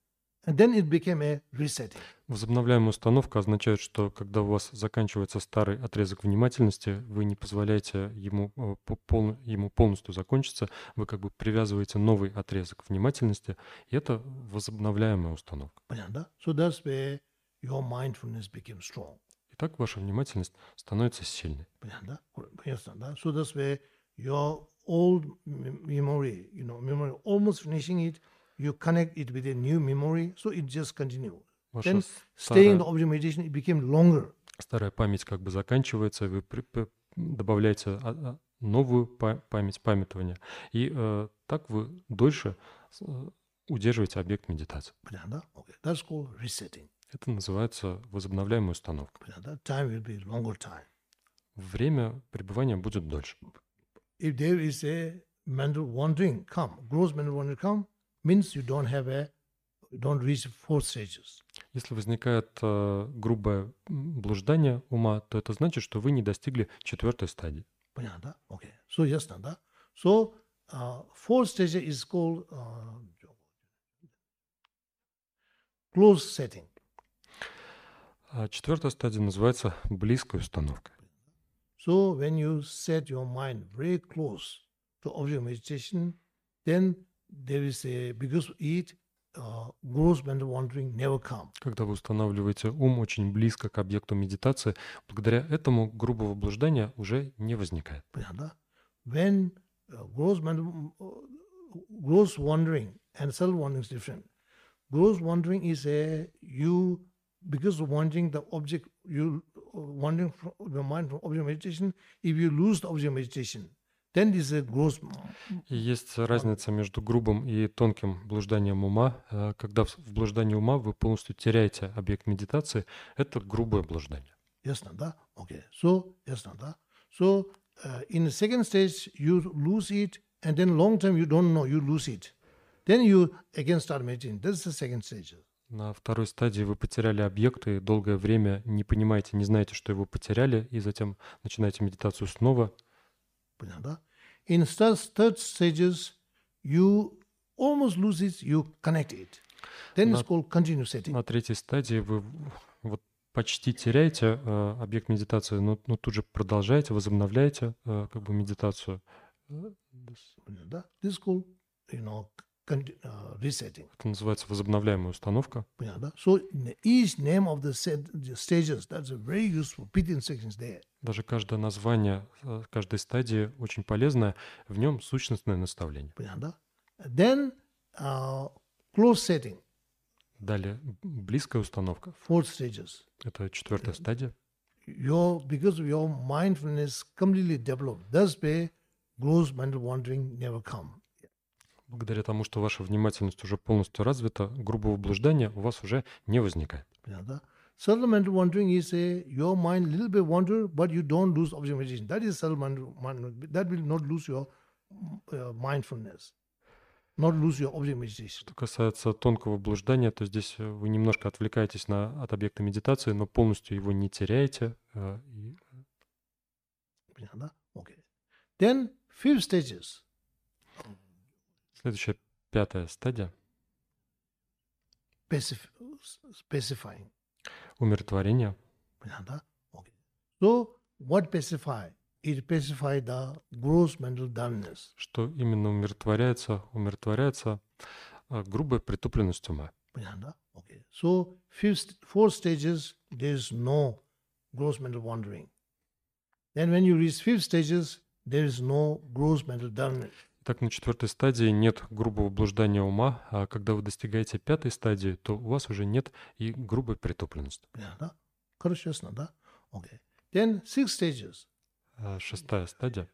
And then it became a resetting. Возобновляемая установка означает, что когда у вас заканчивается старый отрезок внимательности, вы не позволяете ему, э, по- пол- ему полностью закончиться, вы как бы привязываете новый отрезок внимательности, и это возобновляемая установка. Понятно? So that's where your mindfulness became strong. Итак, ваша внимательность становится сильной. Понятно? Понятно, да? So that's where your old mem- memory, you know, memory, almost finishing it, you connect it with a new memory, so it just continue. Ваша Then staying in старая, the object meditation, it became longer. старая память как бы заканчивается, и вы при- при- добавляете а- а, новую па- память, памятования, и э, так вы дольше э, удерживаете объект медитации. Понятно? Okay. That's called resetting. Это называется возобновляемая установка. Понятно? Time will be longer time. Время пребывания будет дольше. If there is a mental wandering come, gross mental wandering come, means you don't have a, don't reach four stages. Если возникает э, грубое м, блуждание ума, то это значит, что вы не достигли четвертой стадии. Понятно? Okay. So yes, да? So uh, fourth stage is called uh, close setting. А четвертая стадия называется близкой установкой. So when you set your mind very close to object meditation, then there is a, because it uh, gross mental wandering never come. Когда вы устанавливаете ум очень близко к объекту медитации, благодаря этому грубого блуждания уже не возникает. Понятно? When uh, gross mental uh, gross wandering and subtle wandering is different. Gross wandering is a you because of wandering the object you uh, wandering from your mind from object meditation. If you lose the object meditation, then this is a gross. И есть разница между грубым и тонким блужданием ума. Э, Когда в в блуждании ума вы полностью теряете объект медитации, это грубое блуждание. Yes, Nanda. Okay. So yes, Nanda. So uh, in the second stage you lose it, and then long term you don't know you lose it. Then you again start meditating. That's the second stage. На второй стадии вы потеряли объект и долгое время не понимаете, не знаете, что его потеряли, и затем начинаете медитацию снова. Понятно? In third, third stages, you almost lose it, you connect it. Then it's На- called continuous setting. На третьей стадии вы вот почти теряете э, объект медитации, но, но тут же продолжаете, возобновляете э, как бы медитацию. Э, Понятно? This is called, you know, conti- uh, resetting. Это называется возобновляемая установка. Понятно? So in each name of the, set, the stages, that's a very useful pit instructions there. Даже каждое название э, каждой стадии очень полезное, в нем сущностное наставление. Понятно? Then uh, close setting, Далее близкая установка. fourth stages. Это четвертая стадия. Your, because of your mindfulness completely developed, thus way gross mental wandering never come. Благодаря тому, что ваша внимательность уже полностью развита, грубого блуждания у вас уже не возникает. Понятно? Subtle mental wandering is a your mind little bit wander, but you don't lose object meditation. That is subtle mental wandering. That will not lose your uh, mindfulness, not lose your object meditation. Что касается тонкого блуждания, то здесь э, вы немножко отвлекаетесь на, от объекта медитации, но полностью его не теряете. э, и Понятно? Okay. Then fifth stages. Следующая, пятая стадия Specif- specifying. — умиротворение. Понятно? Okay. So what specify? It specify the gross mental dullness. Что именно умиротворяется? Умиротворяется э, грубая притупленность ума. Понятно? Okay. So fifth, four stages, there is no gross mental wandering. Then when you reach fifth stages, there is no gross mental dullness. Так, на четвертой стадии нет грубого блуждания ума, а когда вы достигаете пятой стадии, то у вас уже нет и грубой притупленности. Понятно? Хорошо, ясно, да? Okay. Then six stages. А шестая стадия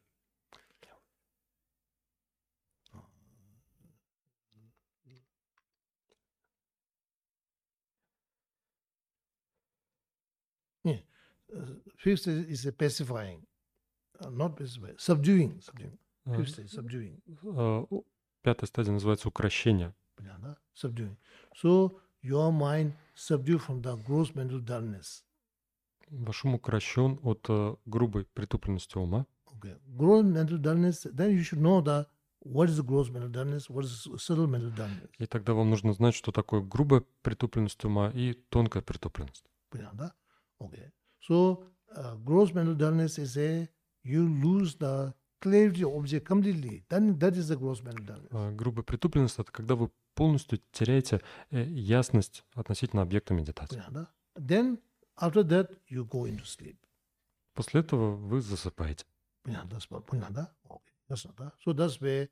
Yeah. Uh, fifth stage is a pacifying, uh, not pacifying, subduing, subduing. э, Fifth stage, subduing. э, у- пятая стадия называется укрощение. Понятно? Subduing. So your mind subdued from the gross mental dullness. Ваш ум укращен от э, грубой притупленности ума. Okay. Gross mental dullness, then you should know the what is the gross mental dullness, what is subtle mental dullness. И тогда вам нужно знать, что такое грубая притупленность ума и тонкая притупленность. Понятно? Okay. So uh, gross mental dullness is a you lose the clarity of object completely. Then that is the gross mental dullness. А грубая притупленность — это когда вы полностью теряете э, ясность относительно объекта медитации. Понятно? Then after that you go into sleep. После этого вы засыпаете. Понятно? Понятно? Okay. That's not that. So that's where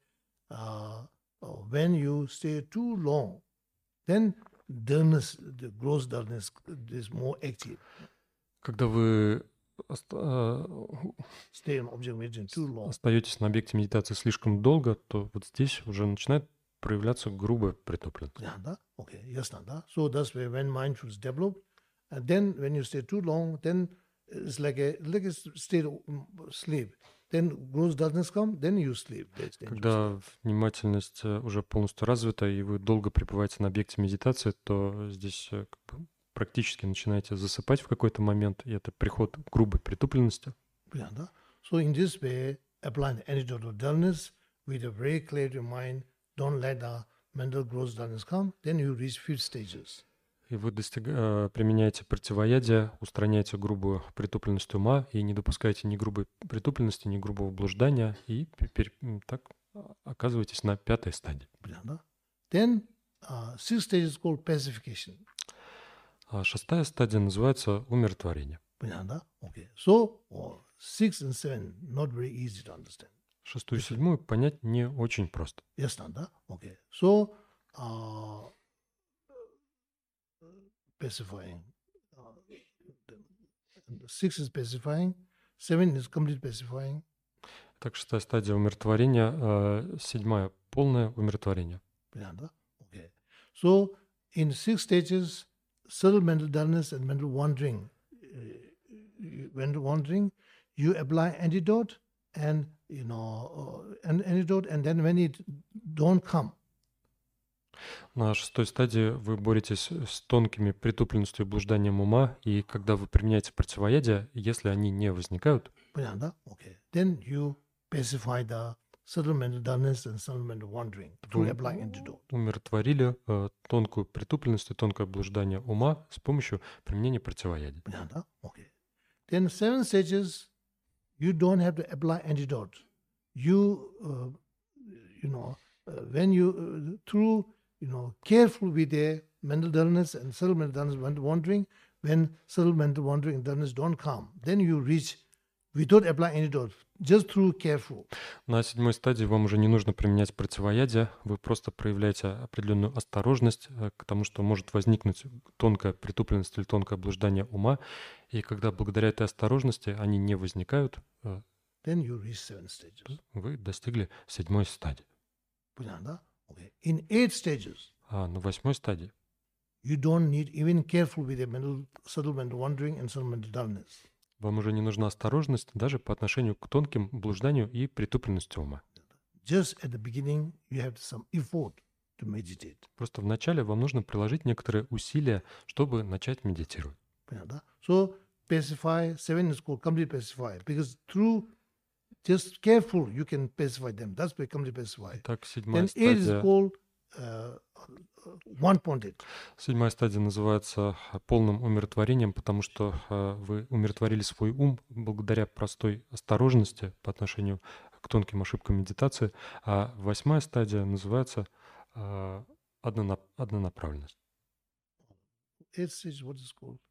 uh, uh, when you stay too long, then dullness, the gross dullness is more active. Когда вы оста- а, Stay on object meditation too long. остаетесь на объекте медитации слишком долго, то вот здесь уже начинает проявляться грубая притупленность. Понятно? Okay. Yes, Nanda. So that's where when mindfulness develop, and then when you stay too long, then it's like a like a state of mm, sleep. Then gross dullness come, then you sleep. That's dangerous. Когда внимательность э, уже полностью развита, и вы долго пребываете на объекте медитации, то здесь э, как бы практически начинаете засыпать в какой-то момент, и это приход грубой притупленности. Понятно? So in this way, apply the antidote of dullness with a very clear mind. Don't let the mental gross dullness come. Then you reach fifth stages. И вы достига- э, применяете противоядие, устраняете грубую притупленность ума и не допускаете ни грубой притупленности, ни грубого блуждания, и пе- пер- м, так а, оказываетесь на пятой стадии. Понятно? Then uh, sixth stage is called pacification. А шестая стадия называется умиротворение. Понятно? Okay. So, oh, six and seven, not very easy to understand. Шестую и седьмую понять не очень просто. Yes, Nanda? Okay. So, uh, pacifying. Uh, six is pacifying, seven is complete pacifying. Так, шестая стадия умиротворения, а седьмая — полное умиротворение. Понятно? Okay. So, in six stages, subtle mental dullness and mental wandering. Uh, mental wandering, you apply antidote and, you know, uh, an antidote, and then when it don't come. На шестой стадии вы боретесь с тонкими притупленностью и блужданием ума, и когда вы применяете противоядие, если они не возникают, Понятно? Okay. Then you pacify the subtle mental dullness and subtle mental wandering through вы applying antidote. умиротворили э, тонкую притупленность и тонкое блуждание ума с помощью применения противоядия. Понятно? Okay. Then seven stages, you don't have to apply antidote. You, uh, you know, uh, when you, uh, through, you know, careful with the mental dullness and subtle mental dullness, mental wandering, when subtle mental wandering and dullness don't come, then you reach without applying antidote, just through careful. На седьмой стадии вам уже не нужно применять противоядие, вы просто проявляете определенную осторожность э, к тому, что может возникнуть тонкая притупленность или тонкое блуждание ума, и когда благодаря этой осторожности они не возникают, э, Then you reach seven stages. вы достигли седьмой стадии. Понятно? Okay. In eight stages, А на восьмой стадии you don't need even careful with the mental, subtle mental wandering and subtle mental dullness. вам уже не нужна осторожность даже по отношению к тонким блужданию и притупленности ума. Just at the beginning, you have some effort to meditate. Просто вначале вам нужно приложить некоторые усилия, чтобы начать медитировать. Понятно? So, pacify, seven is called complete pacify, because through just careful, you can pacify them. That's why complete pacify. Так, седьмая Then eight is стадия, called uh, one-pointed. седьмая стадия называется полным умиротворением, потому что э, вы умиротворили свой ум благодаря простой осторожности по отношению к тонким ошибкам медитации, а восьмая стадия называется э, однонап- однонаправленность. Eight stage, what is called?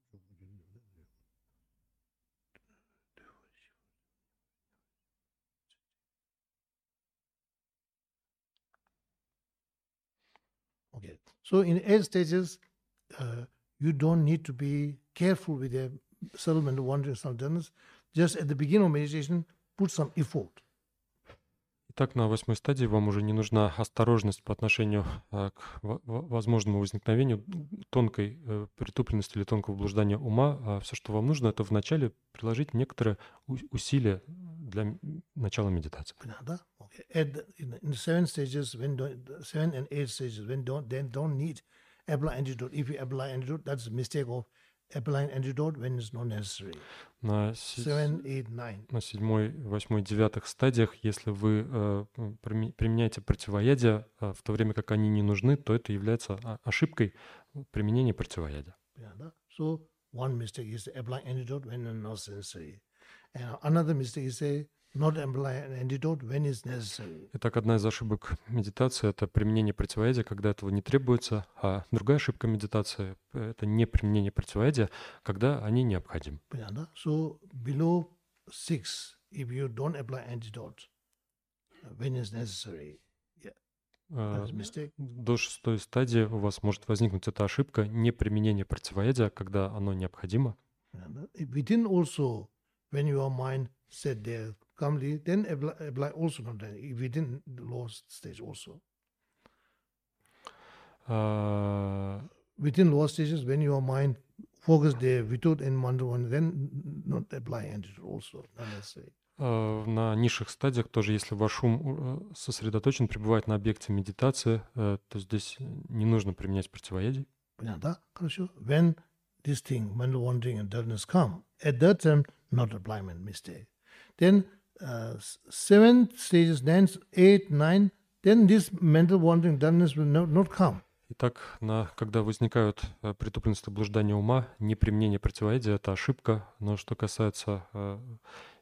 Okay. So in eight stages, uh, you don't need to be careful with the subtle mental wandering, subtle dullness. Just at the beginning of meditation, put some effort. Итак, на восьмой стадии вам уже не нужна осторожность по отношению э, к во- во- возможному возникновению тонкой э, притупленности или тонкого блуждания ума. А все, что вам нужно, это вначале приложить некоторые у- усилия для м- начала медитации. Понятно? Okay. At the, in, the, in the seven stages, when don't, the seven and eight stages, when don't then don't need apply antidote. If you apply antidote, that's a mistake of applying antidote when it's not necessary. На, се- Seven, eight, nine. на седьмой, восьмой, девятых стадиях, если вы э, прими- применяете противоядие, э, в то время как они не нужны, то это является о- ошибкой применения противоядия. Понятно? So one mistake is applying antidote when it's not necessary, and another mistake is say not applying antidote when it's necessary. Итак, одна из ошибок медитации — это применение противоядия, когда этого не требуется, а другая ошибка медитации — это не применение противоядия, когда они необходимы. Понятно? So below six, if you don't apply antidote uh, when it's necessary, yeah, Э, that's a mistake. До шестой стадии у вас может возникнуть эта ошибка неприменения противоядия, когда оно необходимо. Понятно? If within also, when your mind set there calmly, then apply, apply also not that. If within the lower stage also. А, Within lower stages, when your mind focus there without any one, then not apply antidote also, not necessary. а, На низших стадиях тоже, если ваш ум э, сосредоточен, пребывает на объекте медитации, э, то здесь не нужно применять противоядие. Понятно? Хорошо? When this thing, mental wandering and dullness come, at that time, not applyment mistake. Then uh, s- seven stages, then eight, nine, then this mental wandering dullness will not, not come. Итак, на, когда возникают э, притупленности блуждания ума, неприменение противоядия — это ошибка. Но что касается э,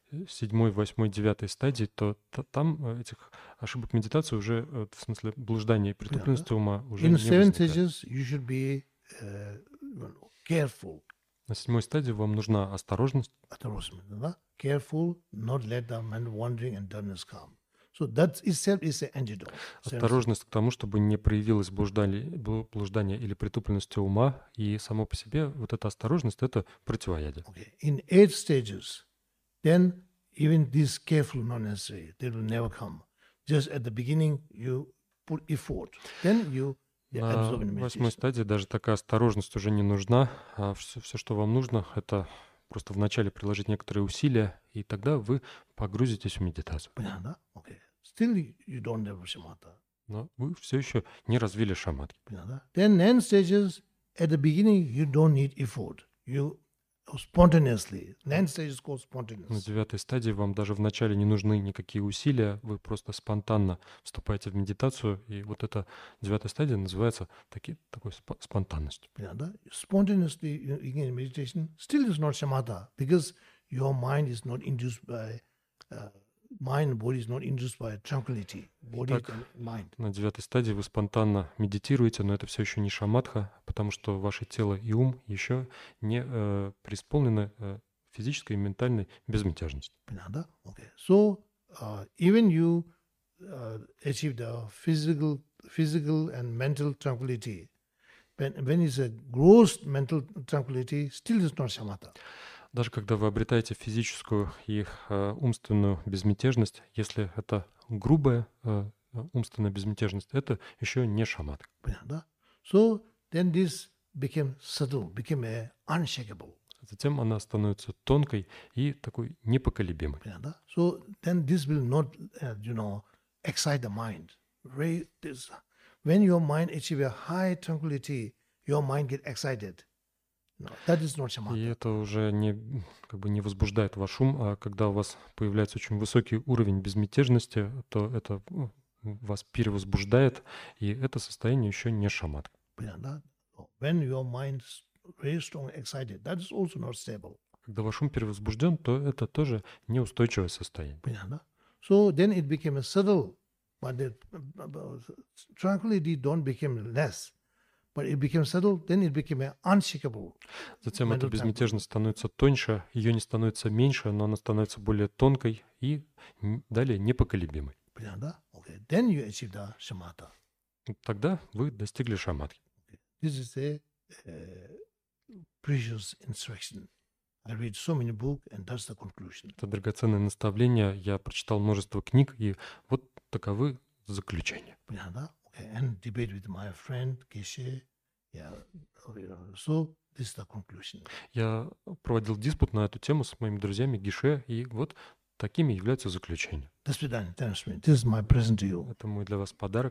седьмой, восьмой, девятой стадии, то та- там э, этих ошибок медитации уже, э, в смысле блуждания и притупленности ума уже In не seven возникает. stages, you should be uh, you know, careful. На седьмой стадии вам нужна осторожность, Atharosmita, да? Careful, not let the mind wandering and darkness come. So that itself is an antidote. Seven осторожность к тому, чтобы не проявилось блуждание, блу- блуждание или притупленность ума, и само по себе вот эта осторожность — это противоядие. Okay. In eight stages, then even this careful not necessary. They will never come. Just at the beginning, you put effort. Then you yeah, На absorb in восьмой meditation. стадии даже такая осторожность уже не нужна, а все, все, что вам нужно, это просто вначале приложить некоторые усилия, и тогда вы погрузитесь в медитацию. Понятно? Okay. Still, you don't have shamatha. Но вы все еще не развили шаматхи. Понятно? Then nine stages, at the beginning, you don't need effort. You spontaneously. Nine stages called На spontaneous. девятой стадии вам даже вначале не нужны никакие усилия, вы просто спонтанно вступаете в медитацию, и вот эта девятая стадия называется таки, такой спо- спонтанностью. Понятно? Spontaneously you know, in meditation still is not shamatha because your mind is not induced by uh, mind, body is not induced by tranquility. Body Так. and mind. На девятой стадии вы спонтанно медитируете, но это все еще не шаматха, потому что ваше тело и ум еще не э, преисполнены э, физической и ментальной безмятежностью. Понятно? Okay. So uh, even you uh, achieve the physical, physical and mental tranquility. When, when it's a gross mental tranquility, still is not shamatha. Даже когда вы обретаете физическую и э, умственную безмятежность, если это грубая э, умственная безмятежность, это еще не шаматха. Понятно? So then this became subtle, became a unshakable. Затем она становится тонкой и такой непоколебимой. Понятно? So then this will not, uh, you know, excite the mind. Very, this, when your mind achieve a high tranquility, your mind get excited. No, that is not И shamatha. это уже не, как бы не возбуждает ваш ум, а когда у вас появляется очень высокий уровень безмятежности, то это ну, вас перевозбуждает, и это состояние еще не шаматха. Понятно? When your mind is very strong, excited, that is also not stable. Когда ваш ум перевозбужден, то это тоже неустойчивое состояние. Понятно? So then it became a subtle, but the uh, tranquility don't become less, but it became subtle. Then it became a unshakable. Затем эта Mental безмятежность становится тоньше, ее не становится меньше, но она становится более тонкой и н- далее непоколебимой. Понятно? Okay. Then you achieve the shamatha. Тогда вы достигли шаматхи. This is a uh, precious instruction. I read so many books, and that's the conclusion. Это драгоценное наставление. Я прочитал множество книг, и вот таковы заключения. Понятно? Okay. And debate with my friend Keshe. Yeah. Okay. So this is the conclusion. Я проводил диспут на эту тему с моими друзьями Гише, и вот такими являются заключения. До свидания. Thanks, man. This is my present to you. Это мой для вас подарок.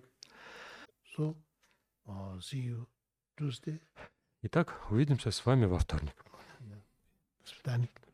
So, uh, see you Tuesday. Итак, увидимся с вами во вторник. До свидания.